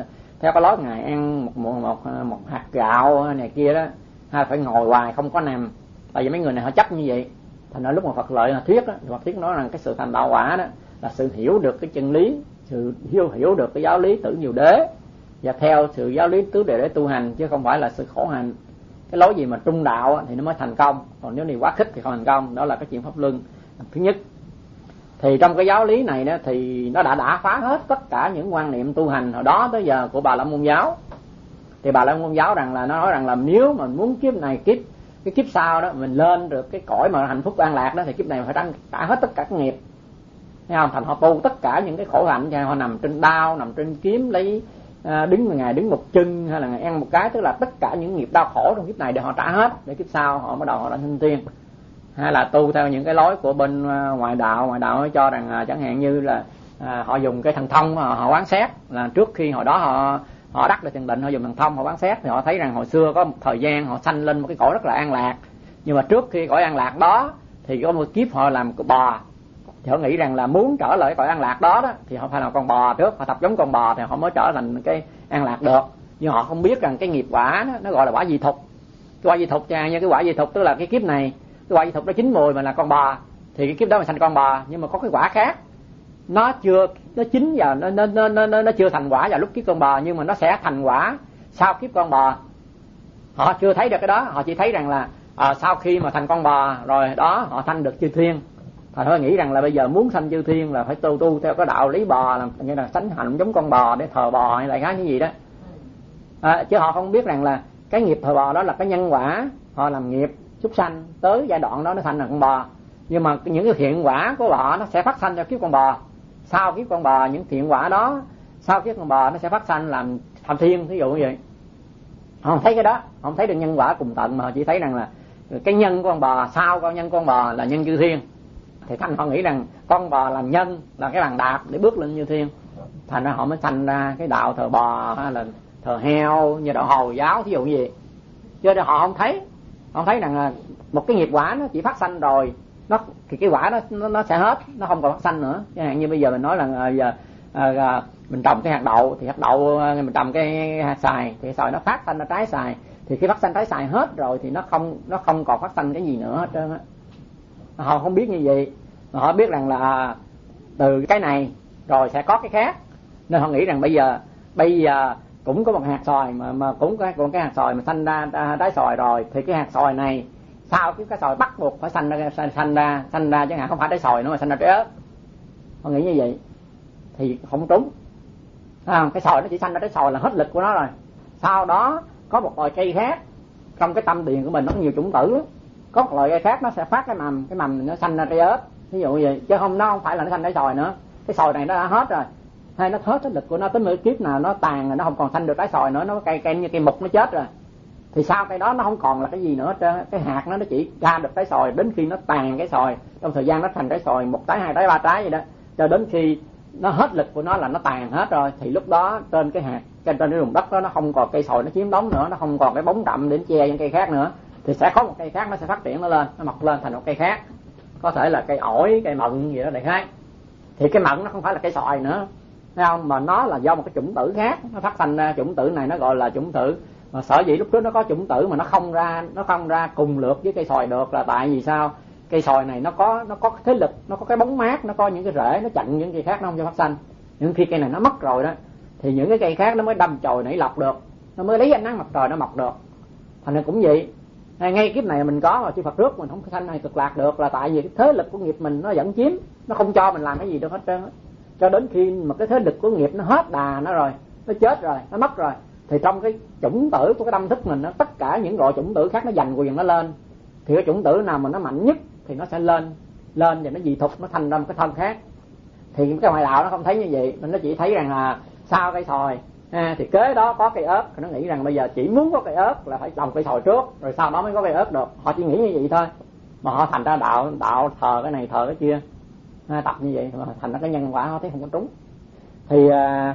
theo cái lối ngài ăn một hạt gạo này kia đó, hay phải ngồi hoài không có nằm. Tại vì mấy người này họ chấp như vậy. Thành ra lúc mà Phật lợi thuyết đó, Phật thuyết nói rằng cái sự thành đạo quả đó là sự hiểu được cái chân lý, sự hiểu được cái giáo lý tử nhiều đế, và theo sự giáo lý tứ đề để tu hành, chứ không phải là sự khổ hạnh. Cái lối gì mà trung đạo thì nó mới thành công, còn nếu đi quá khích thì không thành công. Đó là cái chuyện pháp luân thứ nhất. Thì trong cái giáo lý này đó thì nó đã phá hết tất cả những quan niệm tu hành hồi đó tới giờ của Bà La Môn giáo. Thì Bà La Môn giáo rằng là nó nói rằng là nếu mà muốn kiếp này cái kiếp sau đó mình lên được cái cõi mà hạnh phúc an lạc đó, thì kiếp này phải trả hết tất cả các nghiệp, thấy không? Thành họ tu tất cả những cái khổ hạnh, họ nằm trên đao, nằm trên kiếm, lấy ngày đứng một chân, hay là ngày ăn một cái, tức là tất cả những nghiệp đau khổ trong kiếp này để họ trả hết, để kiếp sau họ bắt đầu họ lên sinh tiên. Hay là tu theo những cái lối của bên ngoại đạo nó cho rằng chẳng hạn như là họ dùng cái thần thông họ quán xét, là trước khi hồi đó họ đắc được thiền định, họ dùng thần thông họ quán xét, thì họ thấy rằng hồi xưa có một thời gian họ sanh lên một cái cõi rất là an lạc, nhưng mà trước khi cõi an lạc đó thì có một kiếp họ làm bò, thì họ nghĩ rằng là muốn trở lại cõi an lạc đó thì họ phải làm con bò trước, họ tập giống con bò thì họ mới trở thành cái an lạc được. Nhưng họ không biết rằng cái nghiệp quả đó, nó gọi là quả dị thục. Cái quả dị thục như cái quả dị thục tức là cái kiếp này cái quả dị thục nó chín mùi mà là con bò, thì cái kiếp đó mình thành con bò. Nhưng mà có cái quả khác, nó chín và nó chưa thành quả vào lúc kiếp con bò, nhưng mà nó sẽ thành quả sau kiếp con bò. Họ chưa thấy được cái đó, họ chỉ thấy rằng là sau khi mà thành con bò rồi đó họ sanh được chư thiên. Họ nghĩ rằng là bây giờ muốn sanh chư thiên là phải tu theo cái đạo lý bò, làm như là sánh hạnh giống con bò để thờ bò hay là cái gì đó. Chứ họ không biết rằng là cái nghiệp thờ bò đó là cái nhân quả, họ làm nghiệp súc sanh tới giai đoạn đó nó thành là con bò. Nhưng mà những cái thiện quả của họ nó sẽ phát sanh cho kiếp con bò. Sau kiếp con bò, những thiện quả đó sau kiếp con bò nó sẽ phát sanh làm thành thiên, ví dụ như vậy. Họ không thấy cái đó, họ không thấy được nhân quả cùng tận, mà họ chỉ thấy rằng là cái nhân của con bò sau con nhân con bò là nhân chư thiên. Thì thành họ nghĩ rằng con bò làm nhân là cái bàn đạp để bước lên chư thiên. Thành ra họ mới thành ra cái đạo thờ bò hay là thờ heo như đạo Hồi giáo ví dụ như vậy. Chứ họ không thấy rằng là một cái nghiệp quả nó chỉ phát sanh rồi thì cái quả nó sẽ hết, nó không còn phát sanh nữa. Chẳng hạn như bây giờ mình nói là giờ mình trồng cái hạt đậu, thì hạt đậu mình trồng cái hạt xoài, thì xoài nó phát sanh ra trái xoài, thì khi phát sanh trái xoài hết rồi thì nó không còn phát sanh cái gì nữa hết trơn á. Họ không biết như vậy, mà họ biết rằng là từ cái này rồi sẽ có cái khác, nên họ nghĩ rằng bây giờ cũng có một hạt xoài mà cũng có cái hạt xoài mà sanh ra trái xoài rồi, thì cái hạt xoài này sau cái xoài bắt buộc phải sanh ra chẳng hạn không phải trái xoài nữa mà sanh ra trái ớt. Họ nghĩ như vậy thì không trúng. Cái xoài nó chỉ sanh ra trái xoài là hết lực của nó rồi. Sau đó có một loài cây khác, trong cái tâm điền của mình nó có nhiều chủng tử lắm. Có một loài cây khác nó sẽ phát cái mầm nó sanh ra trái ớt, ví dụ như vậy. Chứ nó không phải là nó sanh trái xoài nữa. Cái xoài này nó đã hết rồi, hay nó hết lực của nó, tới nửa kiếp nào nó tàn rồi nó không còn sanh được trái xoài nữa, nó cây như cây mục nó chết rồi, thì sau cái đó nó không còn là cái gì nữa hết trơn. Cái hạt nó chỉ ra được trái xoài đến khi nó tàn cái xoài, trong thời gian nó thành trái xoài 1 trái 2 trái 3 trái vậy đó, cho đến khi nó hết lực của nó là nó tàn hết rồi, thì lúc đó trên cái hạt trên cái vùng đất đó nó không còn cây xoài nó chiếm đóng nữa, nó không còn cái bóng rậm để che những cây khác nữa, thì sẽ có một cây khác nó sẽ phát triển nó lên, nó mọc lên thành một cây khác, có thể là cây ổi, cây mận gì đó đại khái. Thì cái mận nó không phải là cây xoài nữa, thấy không, mà nó là do một cái chủng tử khác nó phát sinh ra. Chủng tử này nó gọi là chủng tử mà sở dĩ lúc trước nó có chủng tử mà nó không ra cùng lượt với cây xoài được là tại vì sao? Cây xoài này nó có thế lực, nó có cái bóng mát, nó có những cái rễ nó chặn những cây khác nó không cho phát sanh. Nhưng khi cây này nó mất rồi đó thì những cái cây khác nó mới đâm chồi nảy lọc được, nó mới lấy ánh nắng mặt trời nó mọc được. Thành ra cũng vậy, ngay kiếp này mình có mà chư Phật trước mình không sanh hay cực lạc được là tại vì cái thế lực của nghiệp mình nó vẫn chiếm, nó không cho mình làm cái gì được hết trơn á. Cho đến khi mà cái thế lực của nghiệp nó hết đà nó rồi, nó chết rồi, nó mất rồi, thì trong cái chủng tử của cái tâm thức mình, tất cả những loại chủng tử khác nó giành quyền nó lên, thì cái chủng tử nào mà nó mạnh nhất thì nó sẽ lên và nó dị thục, nó thành ra một cái thân khác. Thì cái ngoại đạo nó không thấy như vậy, nên nó chỉ thấy rằng là sau cây xoài thì kế đó có cây ớt, nó nghĩ rằng bây giờ chỉ muốn có cây ớt là phải trồng cây xoài trước rồi sau đó mới có cây ớt được. Họ chỉ nghĩ như vậy thôi, mà họ thành ra đạo thờ cái này thờ cái kia, tập như vậy mà thành ra cái nhân quả họ thấy không có trúng. Thì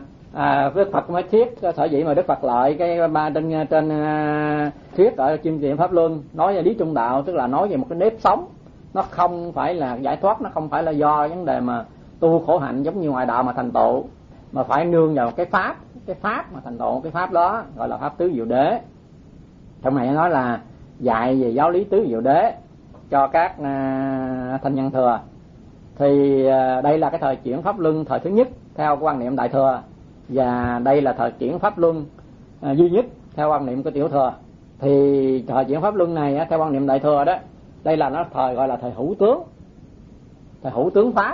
Đức Phật mới thuyết sở dĩ mà Đức Phật lợi cái ba trên thuyết ở chương trình Pháp Luân nói về lý trung đạo, tức là nói về một cái nếp sống, nó không phải là giải thoát, nó không phải là do vấn đề mà tu khổ hạnh giống như ngoại đạo mà thành tựu, mà phải nương vào cái pháp mà thành tựu cái pháp đó gọi là pháp tứ diệu đế. Trong này nói là dạy về giáo lý tứ diệu đế cho các thanh nhân thừa. Thì đây là cái thời chuyển pháp luân thời thứ nhất theo quan niệm đại thừa, và đây là thời chuyển pháp luân duy nhất theo quan niệm của tiểu thừa. Thì thời chuyển pháp luân này theo quan niệm đại thừa đó, đây là nó thời gọi là thời hữu tướng pháp.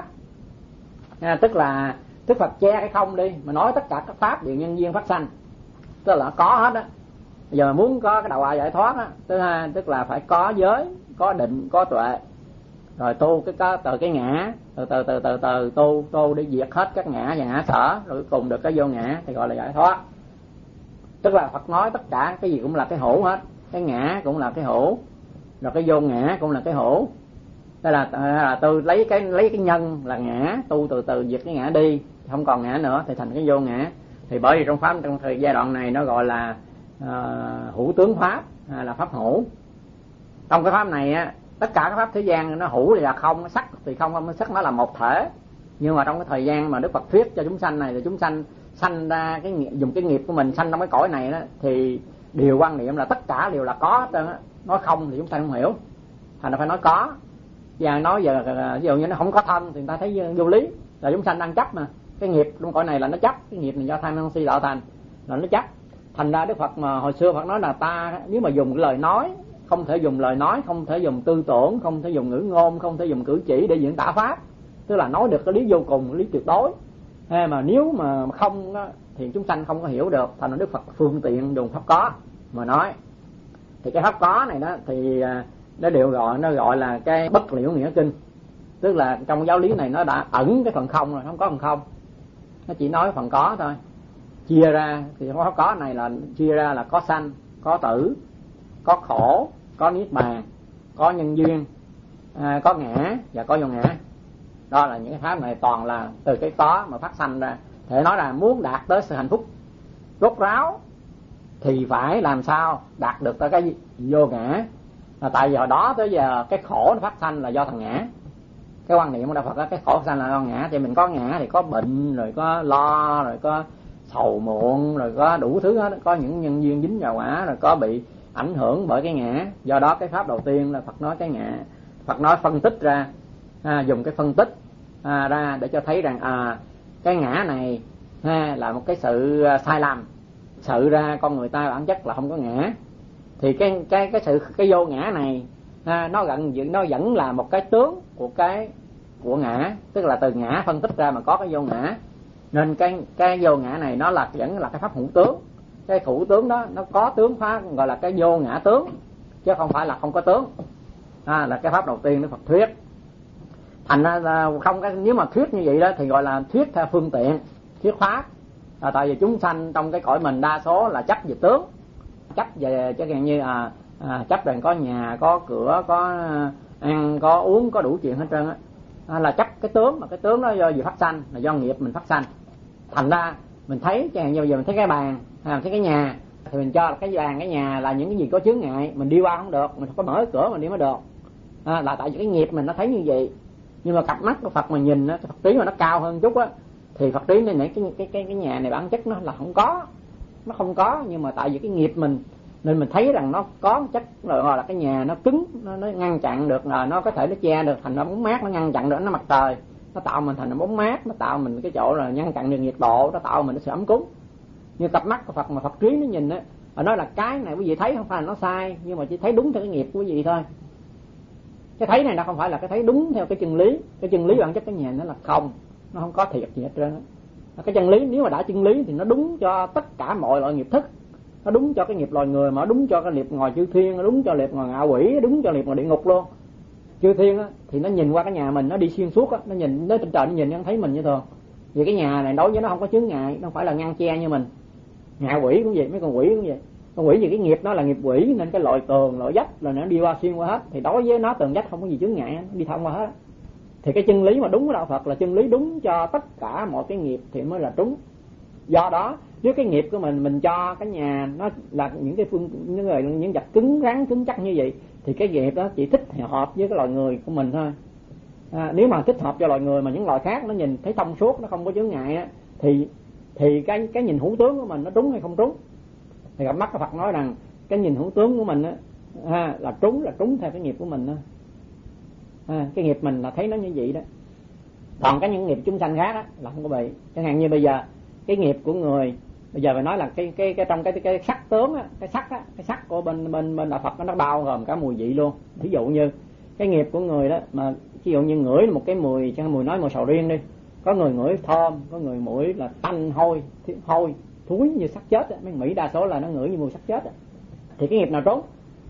Tức là Đức Phật che cái không đi mà nói tất cả các pháp đều nhân duyên phát sanh, tức là có hết á. Bây giờ muốn có cái đạo a giải thoát á, tức là phải có giới, có định, có tuệ, rồi tu từ cái ngã, từ tu để diệt hết các ngã và ngã sở, rồi cuối cùng được cái vô ngã thì gọi là giải thoát. Tức là Phật nói tất cả cái gì cũng là cái hữu hết, cái ngã cũng là cái hữu, rồi cái vô ngã cũng là cái hữu. Đây là tôi lấy cái nhân là ngã, tu từ từ diệt cái ngã đi, không còn ngã nữa thì thành cái vô ngã. Thì bởi vì trong pháp trong thời giai đoạn này nó gọi là hữu tướng pháp, là pháp hữu. Trong cái pháp này á, tất cả các pháp thế gian nó hữu là không, sắc thì không, sắc nó là một thể. Nhưng mà trong cái thời gian mà Đức Phật thuyết cho chúng sanh này, thì chúng sanh sanh ra dùng cái nghiệp của mình sanh trong cái cõi này đó, thì điều quan niệm là tất cả đều là có hết trơn á. Nói không thì chúng sanh không hiểu, thành ra phải nói có. Và nói giờ ví dụ như nó không có thân thì người ta thấy vô lý, là chúng sanh đang chấp mà. Cái nghiệp trong cõi này là nó chấp, cái nghiệp này do tham sân si tạo thành là nó chấp. Thành ra Đức Phật mà hồi xưa Phật nói là ta nếu mà dùng cái lời nói, không thể dùng lời nói, không thể dùng tư tưởng, không thể dùng ngữ ngôn, không thể dùng cử chỉ để diễn tả pháp, tức là nói được cái lý vô cùng, lý tuyệt đối. Mà nếu mà không đó, thì chúng sanh không có hiểu được. Thành ra Đức Phật phương tiện dùng pháp có mà nói. Thì cái pháp có này đó thì nó gọi là cái bất liễu nghĩa kinh. Tức là trong giáo lý này nó đã ẩn cái phần không rồi, không có phần không, nó chỉ nói phần có thôi. Chia ra thì pháp có này là chia ra là có sanh, có tử, có khổ, có niết bàn, có nhân duyên, có ngã và có vô ngã. Đó là những cái pháp này toàn là từ cái có mà phát sanh ra. Thể nói là muốn đạt tới sự hạnh phúc rốt ráo thì phải làm sao đạt được tới cái vô ngã. Là tại vì hồi đó tới giờ cái khổ nó phát sanh là do thằng ngã. Cái quan niệm của Đạo Phật đó, cái khổ phát sanh là do ngã. Thì mình có ngã thì có bệnh, rồi có lo, rồi có sầu muộn, rồi có đủ thứ hết. Có những nhân duyên dính vào quả, rồi có bị ảnh hưởng bởi cái ngã. Do đó cái pháp đầu tiên là Phật nói cái ngã. Phật nói phân tích ra, dùng cái phân tích ra để cho thấy rằng cái ngã này là một cái sự sai lầm. Sự ra con người ta bản chất là không có ngã. Thì cái vô ngã này nó vẫn là một cái tướng của ngã, tức là từ ngã phân tích ra mà có cái vô ngã. Nên cái vô ngã này nó vẫn là cái pháp hữu tướng. Cái hữu tướng đó nó có tướng pháp gọi là cái vô ngã tướng, chứ không phải là không có tướng. Là cái pháp đầu tiên Đức Phật thuyết. Thành ra không nếu mà thuyết như vậy đó thì gọi là thuyết theo phương tiện, thuyết pháp. Tại vì chúng sanh trong cái cõi mình đa số là chấp về tướng, chấp về chứ gần như chấp rằng có nhà, có cửa, có ăn, có uống, có đủ chuyện hết trơn á. Là chấp cái tướng, mà cái tướng đó do gì phát sanh, là do nghiệp mình phát sanh. Thành ra mình thấy chẳng hạn như bây giờ mình thấy cái bàn, thấy cái nhà thì mình cho là cái bàn, cái nhà là những cái gì có chướng ngại, mình đi qua không được, mình phải mở cái cửa mình đi mới được. Là tại vì cái nghiệp mình nó thấy như vậy. Nhưng mà cặp mắt của Phật mà nhìn á, cái Phật trí mà nó cao hơn chút á, thì Phật trí này cái nhà này bản chất nó là không có, nó không có. Nhưng mà tại vì cái nghiệp mình nên mình thấy rằng nó có chất, rồi là cái nhà nó cứng, nó ngăn chặn được, là nó có thể nó che được thành nó bóng mát, nó ngăn chặn được ánh mặt trời, nó tạo mình thành nó bóng mát, nó tạo mình cái chỗ là ngăn chặn được nhiệt độ, nó tạo mình nó sự ấm cúng. Nhưng cặp mắt của Phật mà Phật trí nó nhìn á, nói là cái này quý vị thấy không phải là nó sai, nhưng mà chỉ thấy đúng theo cái nghiệp của quý vị thôi. Cái thấy này nó không phải là cái thấy đúng theo cái chân lý. Cái chân lý bản chất cái nhà nó là không, nó không có thiệt gì hết trơn á. Cái chân lý nếu mà đã chân lý thì nó đúng cho tất cả mọi loại nghiệp thức. Nó đúng cho cái nghiệp loài người, mà nó đúng cho cái nghiệp ngoài chư thiên, nó đúng cho nghiệp ngoài ngạ quỷ, nó đúng cho nghiệp ngoài địa ngục luôn. Chư thiên á thì nó nhìn qua cái nhà mình, nó đi xuyên suốt á, nó nhìn nó trên trời, nó nhìn nó thấy mình như thường. Vì cái nhà này đối với nó không có chướng ngại, nó không phải là ngăn che như mình. Ngạ quỷ cũng vậy, mấy con quỷ cũng vậy. Con quỷ vì cái nghiệp nó là nghiệp quỷ nên cái loại tường, loại vách là nó đi qua xuyên qua hết. Thì đối với nó tường vách không có gì chướng ngại, nó đi thông qua hết. Thì cái chân lý mà đúng của Đạo Phật là chân lý đúng cho tất cả mọi cái nghiệp thì mới là đúng. Do đó nếu cái nghiệp của mình cho cái nhà nó là những cái những vật cứng rắn cứng chắc như vậy, thì cái nghiệp đó chỉ thích hợp với cái loài người của mình thôi. Nếu mà thích hợp cho loài người mà những loài khác nó nhìn thấy thông suốt, nó không có chướng ngại á, thì thì cái nhìn hữu tướng của mình nó trúng hay không trúng. Thì gặp mắt Phật nói rằng cái nhìn hữu tướng của mình á, là trúng theo cái nghiệp của mình đó. Cái nghiệp mình là thấy nó như vậy đó. Còn cái những nghiệp chúng sanh khác á là không có bị. Chẳng hạn như bây giờ cái nghiệp của người, bây giờ phải nói là cái trong cái sắc tướng á, cái sắc của bên đạo Phật nó bao gồm cả mùi vị luôn. Ví dụ như cái nghiệp của người đó mà ví dụ như ngửi một cái mùi, cho mùi nói mùi sầu riêng đi, có người ngửi thơm, có người ngửi là tanh hôi thúi như xác chết á. Mấy Mỹ đa số là nó ngửi như mùi xác chết á. Thì cái nghiệp nào trúng?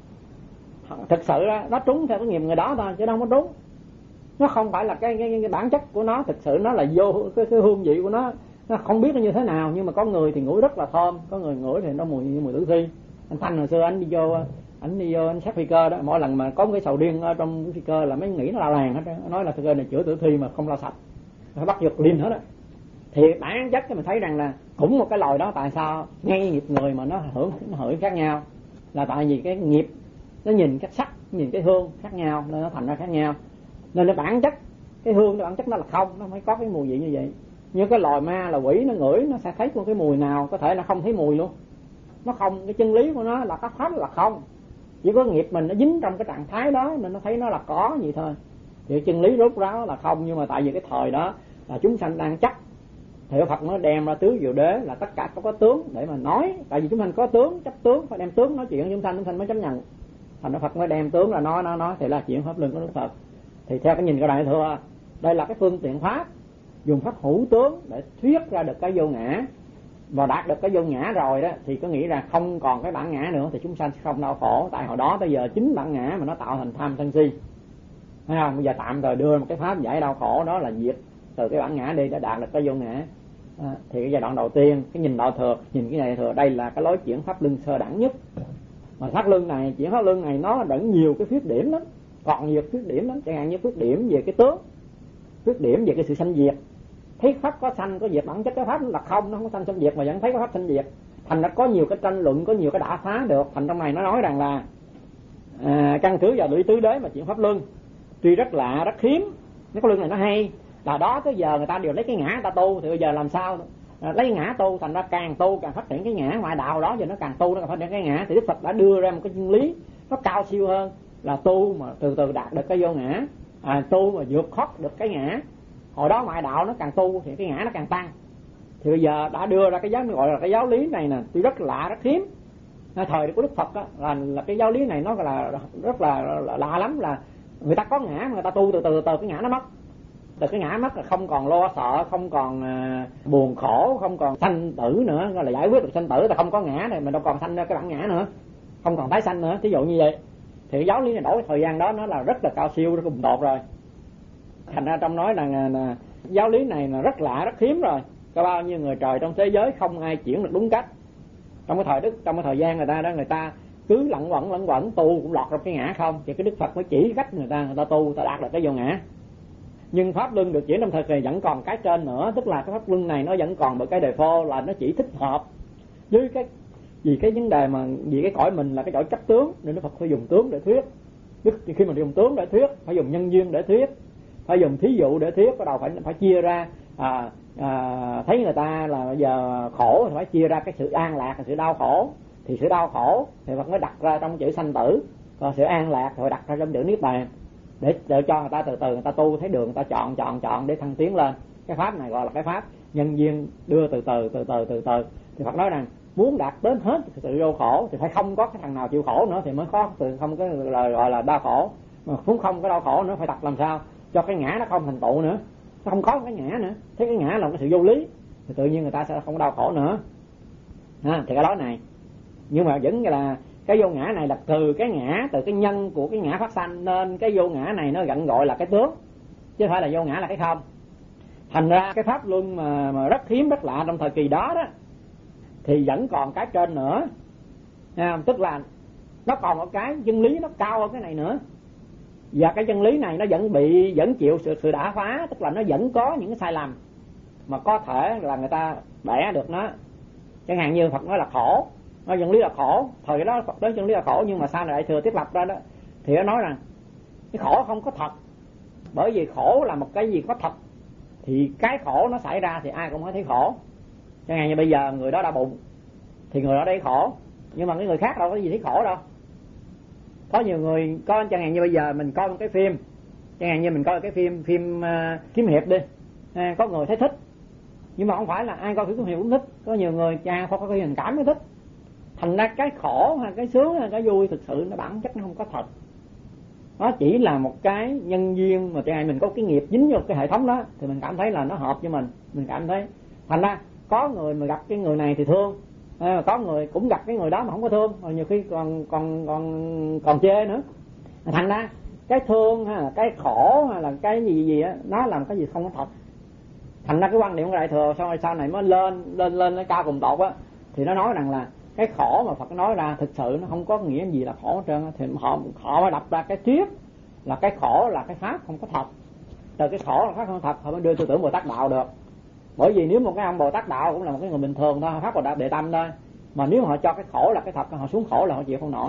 Thực sự nó trúng theo cái nghiệp người đó thôi, chứ đâu có trúng. Nó không phải là cái bản chất của nó, thực sự nó là vô cái hương vị của nó không biết nó như thế nào. Nhưng mà có người thì ngửi rất là thơm, có người ngửi thì nó mùi tử thi. Anh Thanh hồi xưa anh đi vô anh xét phi cơ đó, mỗi lần mà có một cái sầu riêng ở trong phi cơ là mấy nghĩ nó la làng hết. Nói là phi cơ này chữa tử thi mà không lau sạch, phải bắt giật liền hết á. Thì bản chất mình thấy rằng là cũng một cái loài đó, tại sao ngay nghiệp người mà nó hưởng khác nhau, là tại vì cái nghiệp nó nhìn cái sắc, nhìn cái hương khác nhau nên nó thành ra khác nhau. Nên nó bản chất cái hương, bản chất nó là không, nó phải có cái mùi vị như vậy. Như cái loài ma là quỷ, nó ngửi nó sẽ thấy cái mùi nào, có thể là không thấy mùi luôn. Nó không, cái chân lý của nó là cái pháp là không, chỉ có nghiệp mình nó dính trong cái trạng thái đó nên nó thấy nó là có vậy thôi. Thì chân lý rốt ráo là không, nhưng mà tại vì cái thời đó là chúng sanh đang chấp, thì Phật nó đem ra tứ diệu đế là tất cả có tướng để mà nói. Tại vì chúng sanh có tướng, chấp tướng, phải đem tướng nói chuyện chúng sanh mới chấp nhận. Thành ra Phật mới đem tướng là nói thì là chuyện pháp luân của Đức Phật. Thì theo cái nhìn của Đại Thừa, đây là cái phương tiện pháp, dùng pháp hữu tướng để thuyết ra được cái vô ngã. Và đạt được cái vô ngã rồi đó thì có nghĩ rằng không còn cái bản ngã nữa thì chúng sanh sẽ không đau khổ. Tại hồi đó tới giờ chính bản ngã mà nó tạo thành tham sân si. Thấy không? Bây giờ tạm thời đưa một cái pháp giải đau khổ, đó là diệt từ cái bản ngã đi để đạt được cái vô ngã. Thì cái giai đoạn đầu tiên, cái nhìn Đại Thừa, nhìn cái Đại Thừa đây là cái lối chuyển pháp luân sơ đẳng nhất. Mà pháp luân này, chuyển pháp luân này nó đựng nhiều cái khuyết điểm lắm, còn nhiều khuyết điểm lắm. Chẳng hạn như khuyết điểm về cái tướng, khuyết điểm về cái sự sanh diệt. Thấy pháp có sanh có diệt, bản chất cái pháp là không, nó không sanh sanh diệt mà vẫn thấy có pháp sanh diệt. Thành ra có nhiều cái tranh luận, có nhiều cái đã phá được. Thành trong này nó nói rằng là căn cứ vào lưỡi tứ đế mà chuyển pháp luân tuy rất lạ, rất hiếm. Cái luân này nó hay là đó, tới giờ người ta đều lấy cái ngã ta tu, thì bây giờ làm sao lấy ngã tu, thành ra càng tu càng phát triển cái ngã. Ngoại đạo đó giờ nó càng tu nó càng phát triển cái ngã. Thì Đức Phật đã đưa ra một cái chân lý nó cao siêu hơn, là tu mà từ từ đạt được cái vô ngã, tu mà vượt thoát được cái ngã. Hồi đó ngoại đạo nó càng tu thì cái ngã nó càng tăng. Thì bây giờ đã đưa ra cái giáo gọi là cái giáo lý này nè, tuy rất lạ, rất hiếm. Thời của Đức Phật đó, là cái giáo lý này nó là rất là lạ lắm, là người ta có ngã mà người ta tu từ từ cái ngã nó mất. Từ cái ngã mất là không còn lo sợ, không còn buồn khổ, không còn sanh tử nữa, là giải quyết được sanh tử. Ta không có ngã này mình đâu còn sanh ra cái bản ngã nữa, không còn tái sanh nữa. Thí dụ như vậy thì cái giáo lý này đổi thời gian đó nó là rất là cao siêu, rất cùng tột rồi. Thành ra trong nói là giáo lý này là rất lạ, rất hiếm rồi. Có bao nhiêu người trời trong thế giới không ai chuyển được đúng cách. Trong cái thời gian người ta đó, người ta cứ lẩn quẩn tu cũng lọt trong cái ngã không. Thì cái Đức Phật mới chỉ cách người ta tu, người ta đạt được cái vô ngã. Nhưng pháp luân được chuyển trong thời kỳ vẫn còn cái trên nữa, tức là cái pháp luân này nó vẫn còn một cái đề phô là nó chỉ thích hợp với cái vì cái vấn đề mà vì cái cõi mình là cái cõi chấp tướng, nên Đức Phật phải dùng tướng để thuyết. Khi mình dùng tướng để thuyết, phải dùng nhân duyên để thuyết, phải dùng thí dụ để thuyết. Bắt đầu phải chia ra thấy người ta là bây giờ khổ thì phải chia ra cái sự an lạc và sự đau khổ. Thì sự đau khổ thì Phật mới đặt ra trong chữ sanh tử, còn sự an lạc thì phải đặt ra trong chữ niết bàn, để cho người ta từ từ người ta tu thấy đường, người ta chọn để thăng tiến lên. Cái pháp này gọi là cái pháp nhân duyên, đưa từ từ. Thì Phật nói rằng muốn đạt đến hết sự vô khổ thì phải không có cái thằng nào chịu khổ nữa thì mới có từ không có lời gọi là đau khổ. Mà muốn không có đau khổ nữa phải đặt làm sao cho cái ngã nó không thành tựu nữa, nó không có cái ngã nữa. Thấy cái ngã là cái sự vô lý thì tự nhiên người ta sẽ không đau khổ nữa. Thì cái lối này, nhưng mà vẫn là cái vô ngã này là từ cái ngã, từ cái nhân của cái ngã phát sanh, nên cái vô ngã này nó vẫn gọi là cái tướng, chứ không phải là vô ngã là cái không. Thành ra cái pháp luân mà rất hiếm, rất lạ trong thời kỳ đó đó, thì vẫn còn cái trên nữa. Tức là nó còn một cái chân lý nó cao hơn cái này nữa. Và cái chân lý này nó vẫn chịu sự đả phá, tức là nó vẫn có những cái sai lầm mà có thể là người ta bẻ được nó. Chẳng hạn như Phật nói là khổ, nói chân lý là khổ, thời đó Phật nói chân lý là khổ, nhưng mà sau này Đại Thừa thiết lập ra đó thì nó nói rằng cái khổ không có thật. Bởi vì khổ là một cái gì có thật thì cái khổ nó xảy ra thì ai cũng có thấy khổ. Chẳng hạn như bây giờ người đó đau bụng thì người đó thấy khổ, nhưng mà cái người khác đâu có gì thấy khổ đâu. Có nhiều người có, chẳng hạn như bây giờ mình coi một cái phim, chẳng hạn như mình coi cái phim kiếm hiệp đi, có người thấy thích, nhưng mà không phải là ai coi phim kiếm hiệp cũng thích. Có nhiều người không có cái hình cảm mới thích. Thành ra cái khổ hay cái sướng hay cái vui thực sự nó bản chất nó không có thật. Nó chỉ là một cái nhân duyên mà chẳng hạn mình có cái nghiệp dính vô cái hệ thống đó thì mình cảm thấy là nó hợp với mình cảm thấy. Thành ra có người mà gặp cái người này thì thương, có người cũng gặp cái người đó mà không có thương, rồi nhiều khi còn chê nữa. Thành ra cái thương hay là cái khổ hay là cái gì á, nó là một cái gì không có thật. Thành ra cái quan điểm của Đại Thừa sau này mới lên cao cùng tột á, thì nó nói rằng là cái khổ mà Phật nói ra thực sự nó không có nghĩa gì là khổ hết trơn. Thì họ mới đập ra cái triết là cái khổ là cái pháp không có thật. Từ cái khổ là pháp không thật họ mới đưa tư tưởng Bồ Tát đạo được. Bởi vì nếu một cái ông Bồ Tát đạo cũng là một cái người bình thường thôi, pháp Bồ Tát Đệ Tâm thôi, mà nếu họ cho cái khổ là cái thật, họ xuống khổ là họ chịu không nổi.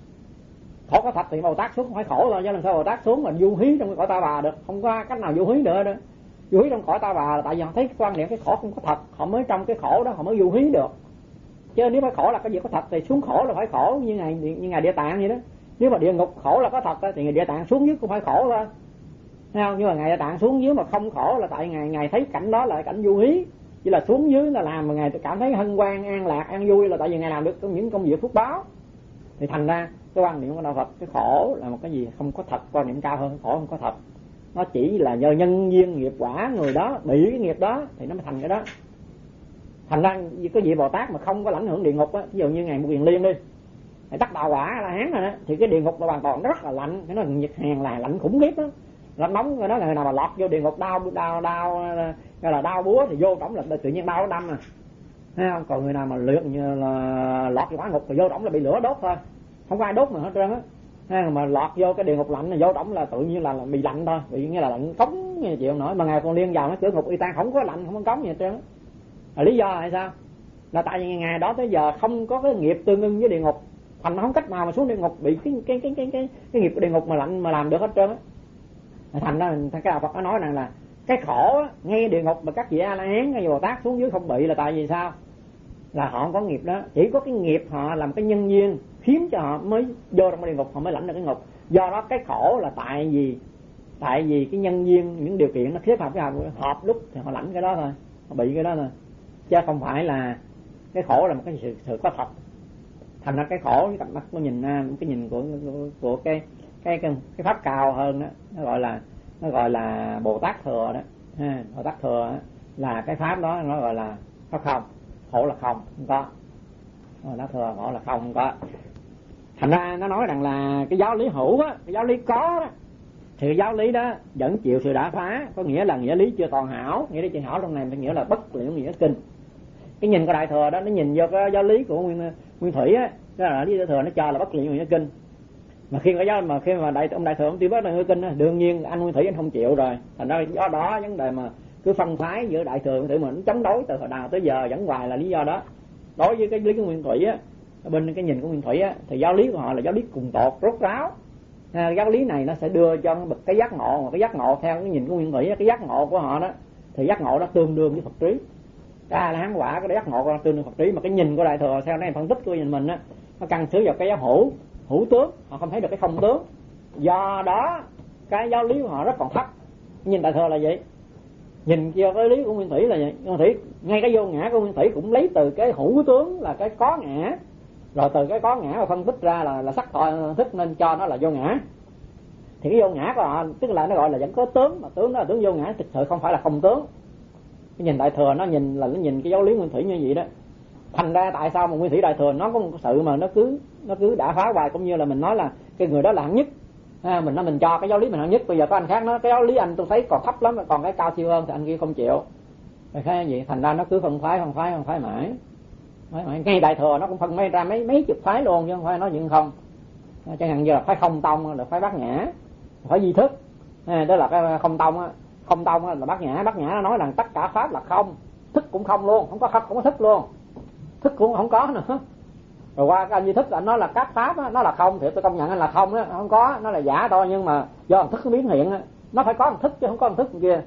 Khổ có thật thì Bồ Tát xuống không phải khổ thôi, chứ làm sao Bồ Tát xuống mình du hí trong cái cõi Ta Bà được, không có cách nào du hí nữa đó. Du hí trong cõi Ta Bà là tại vì họ thấy quan niệm cái khổ không có thật, họ mới trong cái khổ đó họ mới du hí được. Chứ nếu phải khổ là cái gì có thật thì xuống khổ là phải khổ, như ngày Địa Tạng vậy đó. Nếu mà địa ngục khổ là có thật thì ngày Địa Tạng xuống dưới cũng phải khổ thôi, thấy không? Nhưng mà ngày Địa Tạng xuống dưới mà không khổ là tại ngày thấy cảnh đó là cảnh du hí, chỉ là xuống dưới là làm mà ngày cảm thấy hân hoan an lạc an vui là tại vì ngày làm được những công việc phước báo. Thì thành ra cái quan niệm của đạo Phật cái khổ là một cái gì không có thật, quan niệm cao hơn, khổ không có thật. Nó chỉ là do nhân duyên nghiệp quả người đó bị cái nghiệp đó thì nó mới thành cái đó. Thành ra cái vị Bồ Tát mà không có lãnh hưởng địa ngục á, ví dụ như ngày Một Kiền Liên đi, đắc đạo quả là hán rồi đó, thì cái địa ngục là hoàn toàn rất là lạnh, cái nó nhiệt hàn là lạnh khủng khiếp đó, lạnh nóng. Rồi đó là người nào mà lọt vô địa ngục đau gọi là đau búa thì vô trỏng là tự nhiên đau đâm à, thấy không? Còn người nào mà lượt như là lọt vô quả ngục thì vô trỏng là bị lửa đốt thôi, không có ai đốt mà hết trơn á. Mà lọt vô cái địa ngục lạnh là vô trỏng là tự nhiên là bị lạnh thôi, bị nghĩa là lạnh cống chịu không nổi. Mà ngày Con Liên vào nó cửa ngục y tan không có lạnh, không có cống gì hết trơn á. Là lý do là sao? Là tại vì ngày đó tới giờ không có cái nghiệp tương ưng với địa ngục, thành nó không cách nào mà xuống địa ngục bị cái nghiệp của địa ngục mà lạnh mà làm được hết trơn á. Thành ra cái đạo Phật nó nói rằng là cái khổ á, ngay địa ngục mà các vị A La Hán ngay Bồ Tát xuống dưới không bị là tại vì sao? Là họ không có nghiệp đó, chỉ có cái nghiệp họ làm cái nhân duyên khiến cho họ mới vô trong cái địa ngục, họ mới lãnh được cái ngục. Do đó cái khổ là tại vì cái nhân duyên, những điều kiện nó kết hợp với hợp lúc thì họ lãnh cái đó thôi, họ bị cái đó thôi, chứ không phải là cái khổ là một cái sự có thật. Thành ra cái khổ cái cặp mắt của nhìn cái nhìn của cái pháp cao hơn đó, nó gọi là Bồ Tát thừa đó. Bồ Tát thừa đó, là cái pháp đó nó gọi là pháp không, khổ là không có. Bồ Tát thừa khổ là không có. Thành ra nó nói rằng là cái giáo lý hữu á, cái giáo lý có đó, thì cái giáo lý đó vẫn chịu sự đả phá, có nghĩa là nghĩa lý chưa toàn hảo. Nghĩa lý chưa hảo trong này phải nghĩa là bất liễu nghĩa kinh. Cái nhìn của Đại Thừa đó nó nhìn vô cái giáo lý của Nguyên Thủy á, đó là lý Đại Thừa nó cho là bất liễu nghĩa kinh. Mà khi mà ông Đại Thừa ông tuyên bất liễu nghĩa kinh á, đương nhiên anh Nguyên Thủy anh không chịu rồi. Thành ra do đó vấn đề mà cứ phân phái giữa Đại Thừa Nguyên Thủy mình chống đối từ hồi nào tới giờ vẫn hoài là lý do đó. Đối với cái lý của Nguyên Thủy á, bên cái nhìn của Nguyên Thủy á, thì giáo lý của họ là giáo lý cùng tột rốt ráo. Giáo lý này nó sẽ đưa cho bậc cái giác ngộ, mà cái giác ngộ theo cái nhìn của Nguyên Thủy á, cái giác ngộ của họ đó thì giác ngộ đó tương đương với Phật trí. Cái A La Hán quả cái giác ngộ của nó tương đương Phật trí, mà cái nhìn của Đại Thừa theo này phân tích của nhìn mình á, nó căn cứ vào cái giáo hữu tướng, họ không thấy được cái không tướng. Do đó cái giáo lý của họ rất còn thấp. Nhìn Đại Thừa là vậy, nhìn vô cái lý của Nguyên Thủy là vậy. Nguyên Thủy ngay cái vô ngã của Nguyên Thủy cũng lấy từ cái hữu tướng là cái có ngã, rồi từ cái có ngã mà phân tích ra là sắc thọ thức nên cho nó là vô ngã. Thì cái vô ngã của họ tức là nó gọi là vẫn có tướng, mà tướng đó là tướng vô ngã, thực sự không phải là không tướng. Cái nhìn Đại Thừa nó nhìn là nó nhìn cái giáo lý Nguyên Thủy như vậy đó. Thành ra tại sao mà Nguyên Thủy Đại Thừa nó có một sự mà nó cứ đả phá hoài, cũng như là mình nói là cái người đó là hạng nhất, mình nói mình cho cái giáo lý mình hạng nhất, bây giờ có anh khác nói cái giáo lý anh tôi thấy còn thấp lắm, còn cái cao siêu hơn thì anh kia không chịu. Rồi cái gì thành ra nó cứ phân phái mãi. Ngay Đại Thừa nó cũng phân ra mấy chục phái luôn chứ không phải nói chuyện không. Chẳng hạn như là phái Không Tông là phái Bát Nhã, phái Di Thức, đó là cái Không Tông á. Không Tông là Bát Nhã nó nói rằng tất cả pháp là không, thức cũng không luôn, không có thức luôn, thức cũng không có nữa. Rồi qua cái Di Thức anh nói là các pháp á, nó là không, thì tôi công nhận anh là không á, không có, nó là giả thôi, nhưng mà do thức nó biến hiện á, nó phải có một thức chứ không có một thức kia.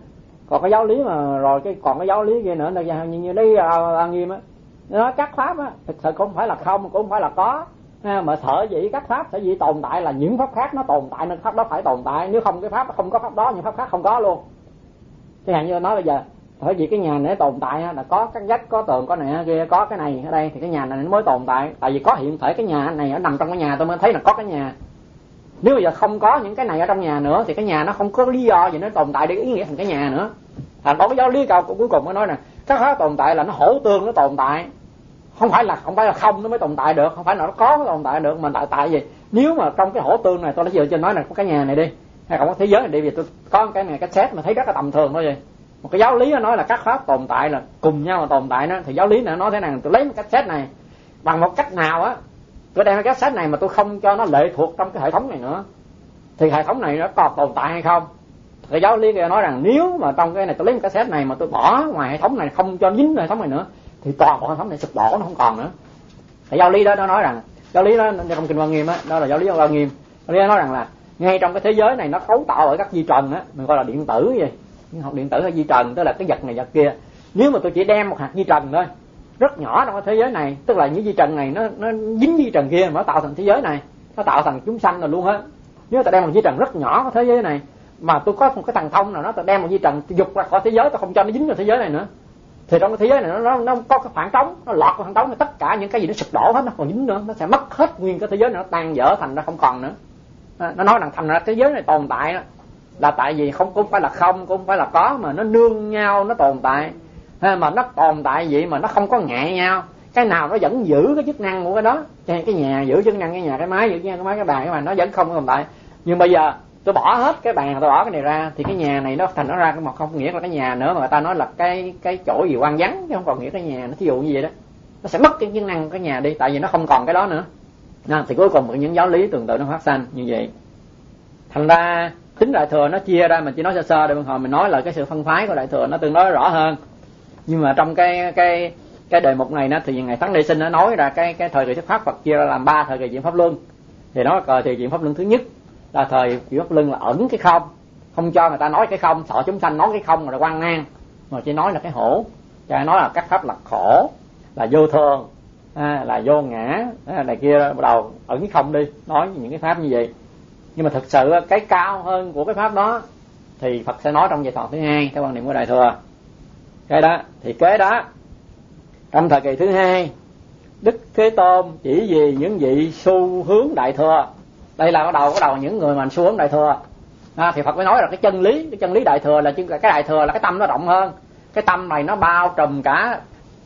Còn cái giáo lý mà rồi còn cái giáo lý kia nữa là như đấy Nghiêm á, nó các pháp á thực sự cũng không phải là không, cũng không phải là có, mà sở dĩ các pháp sở dĩ tồn tại là những pháp khác nó tồn tại nên pháp đó phải tồn tại, nếu không cái pháp không có pháp đó, những pháp khác không có luôn. Chẳng hạn như nói bây giờ bởi vì cái nhà này tồn tại là có các vách, có tường, có này kia, có cái này ở đây thì cái nhà này nó mới tồn tại, tại vì có hiện thể cái nhà này ở nằm trong cái nhà tôi mới thấy là có cái nhà. Nếu bây giờ không có những cái này ở trong nhà nữa thì cái nhà nó không có lý do gì nó tồn tại để ý nghĩa thành cái nhà nữa. Đó cái giáo lý cao cuối cùng mới nói nè, các pháp tồn tại là nó hỗ tương nó tồn tại, không phải là không nó mới tồn tại được, không phải là nó có mới tồn tại được, mà tại vì nếu mà trong cái hỗ tương này tôi đã vừa trên nói là có cái nhà này đi, hay còn có thế giới này đi, vì tôi có cái này cái xét mà thấy rất là tầm thường thôi vậy. Một cái giáo lý nó nói là các pháp tồn tại là cùng nhau mà tồn tại đó, thì giáo lý này nói thế nào, tôi lấy một cái xét này bằng một cách nào á, tôi đem cái xét này mà tôi không cho nó lệ thuộc trong cái hệ thống này nữa thì hệ thống này nó còn tồn tại hay không. Cái giáo lý kia nói rằng nếu mà trong cái này tôi lấy một cái xét này mà tôi bỏ ngoài hệ thống này, không cho dính hệ thống này nữa thì toàn bộ hệ thống này sụp đổ, nó không còn nữa. Cái giáo lý đó nó nói rằng, giáo lý đó trong kinh Hoa Nghiêm á, đó là giáo lý Hoa Nghiêm. Giáo lý đó nói rằng là ngay trong cái thế giới này nó cấu tạo bởi các vi trần á, mình gọi là điện tử vậy. Học điện tử hay vi trần tức là cái vật này vật kia. Nếu mà tôi chỉ đem một hạt vi trần thôi, rất nhỏ trong cái thế giới này, tức là những vi trần này nó dính vi trần kia mà nó tạo thành thế giới này, nó tạo thành chúng sanh rồi luôn hết. Nếu ta đem một vi trần rất nhỏ của thế giới này mà tôi có một cái thần thông nào đó, tôi đem một vi trần tôi dục ra khỏi thế giới, tôi không cho nó dính vào thế giới này nữa, thì trong cái thế giới này nó có cái khoảng trống, nó lọt vào khoảng trống, tất cả những cái gì nó sụp đổ hết, nó còn dính nữa, nó sẽ mất hết nguyên cái thế giới này, nó tan vỡ thành ra không còn nữa. Nó nói rằng thành ra thế giới này tồn tại đó là tại vì không cũng phải là không, cũng không phải là có, mà nó nương nhau nó tồn tại, mà nó tồn tại vậy mà nó không có ngại nhau, cái nào nó vẫn giữ cái chức năng của cái đó. Cái nhà giữ chức năng cái nhà, cái máy giữ chức năng cái máy, cái bàn cái bàn nó vẫn không tồn tại. Nhưng bây giờ tôi bỏ hết cái bàn, tôi bỏ cái này ra thì cái nhà này nó thành nó ra cái một, không nghĩa là cái nhà nữa, mà người ta nói là cái chỗ gì hoang vắng chứ không còn nghĩa cái nhà. Nó thí dụ như vậy đó, nó sẽ mất cái chức năng cái nhà đi, tại vì nó không còn cái đó nữa. Thì cuối cùng những giáo lý tương tự nó phát sanh như vậy. Thành ra tính Đại Thừa nó chia ra, mình chỉ nói sơ sơ để bên hồi mình nói là cái sự phân phái của Đại Thừa nó tương đối rõ hơn. Nhưng mà trong cái đề mục này nó thì ngày Thắng Lê Sinh nó nói ra cái thời kỳ thuyết pháp Phật chia ra làm 3 thời kỳ chuyển pháp luân. Thì nó thời kỳ chuyển pháp luân thứ nhất là thời chuyển pháp luân là ẩn cái không cho người ta nói cái không, sợ chúng sanh nói cái không rồi quan nan, mà chỉ nói là cái hữu. Cho nói là các pháp là khổ, là vô thường, là vô ngã, này kia, bắt đầu ẩn cái không đi, nói những cái pháp như vậy. Nhưng mà thực sự cái cao hơn của cái pháp đó thì Phật sẽ nói trong giai đoạn thứ hai theo quan niệm của Đại Thừa. Cái đó thì kế đó trong thời kỳ thứ hai, Đức Thế Tôn chỉ vì những vị xu hướng Đại Thừa. Đây là bắt đầu những người mà xu hướng Đại Thừa. Thì Phật mới nói là cái chân lý Đại Thừa là cái Đại Thừa là cái tâm nó rộng hơn. Cái tâm này nó bao trùm cả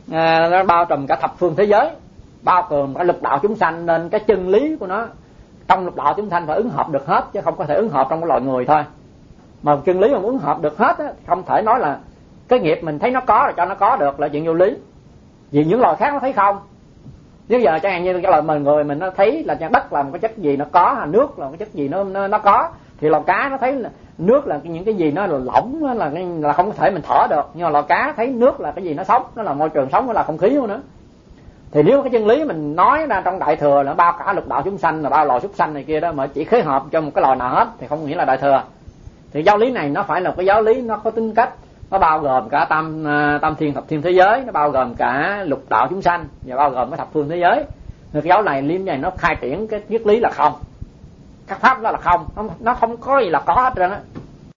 thập phương thế giới, bao gồm cả lục đạo chúng sanh, nên cái chân lý của nó trong lục đạo chúng sanh phải ứng hợp được hết, chứ không có thể ứng hợp trong cái loài người thôi. Mà chân lý mà muốn ứng hợp được hết á, không thể nói là cái nghiệp mình thấy nó có rồi cho nó có được là chuyện vô lý. Vì những loài khác nó thấy không. Nếu giờ chẳng hạn như cái loài người mình nó thấy là đất là một cái chất gì nó có, nước là một cái chất gì nó có, thì loài cá nó thấy là nước là những cái gì nó là lỏng, nó là không có thể mình thở được. Nhưng mà loài cá thấy nước là cái gì nó sống, nó là môi trường sống, nó là không khí nữa. Thì nếu cái chân lý mình nói ra trong Đại Thừa là bao cả lục đạo chúng sanh, là bao loài súc sanh này kia đó, mà chỉ khế hợp cho một cái loài nào hết thì không nghĩa là Đại Thừa. Thì giáo lý này nó phải là cái giáo lý nó có tính cách, nó bao gồm cả tam thiên thập thiên thế giới, nó bao gồm cả lục đạo chúng sanh và bao gồm cái thập phương thế giới. Nên cái giáo này liêm này nó khai triển cái triết lý là không, các pháp đó là không, nó không có gì là có hết trơn á.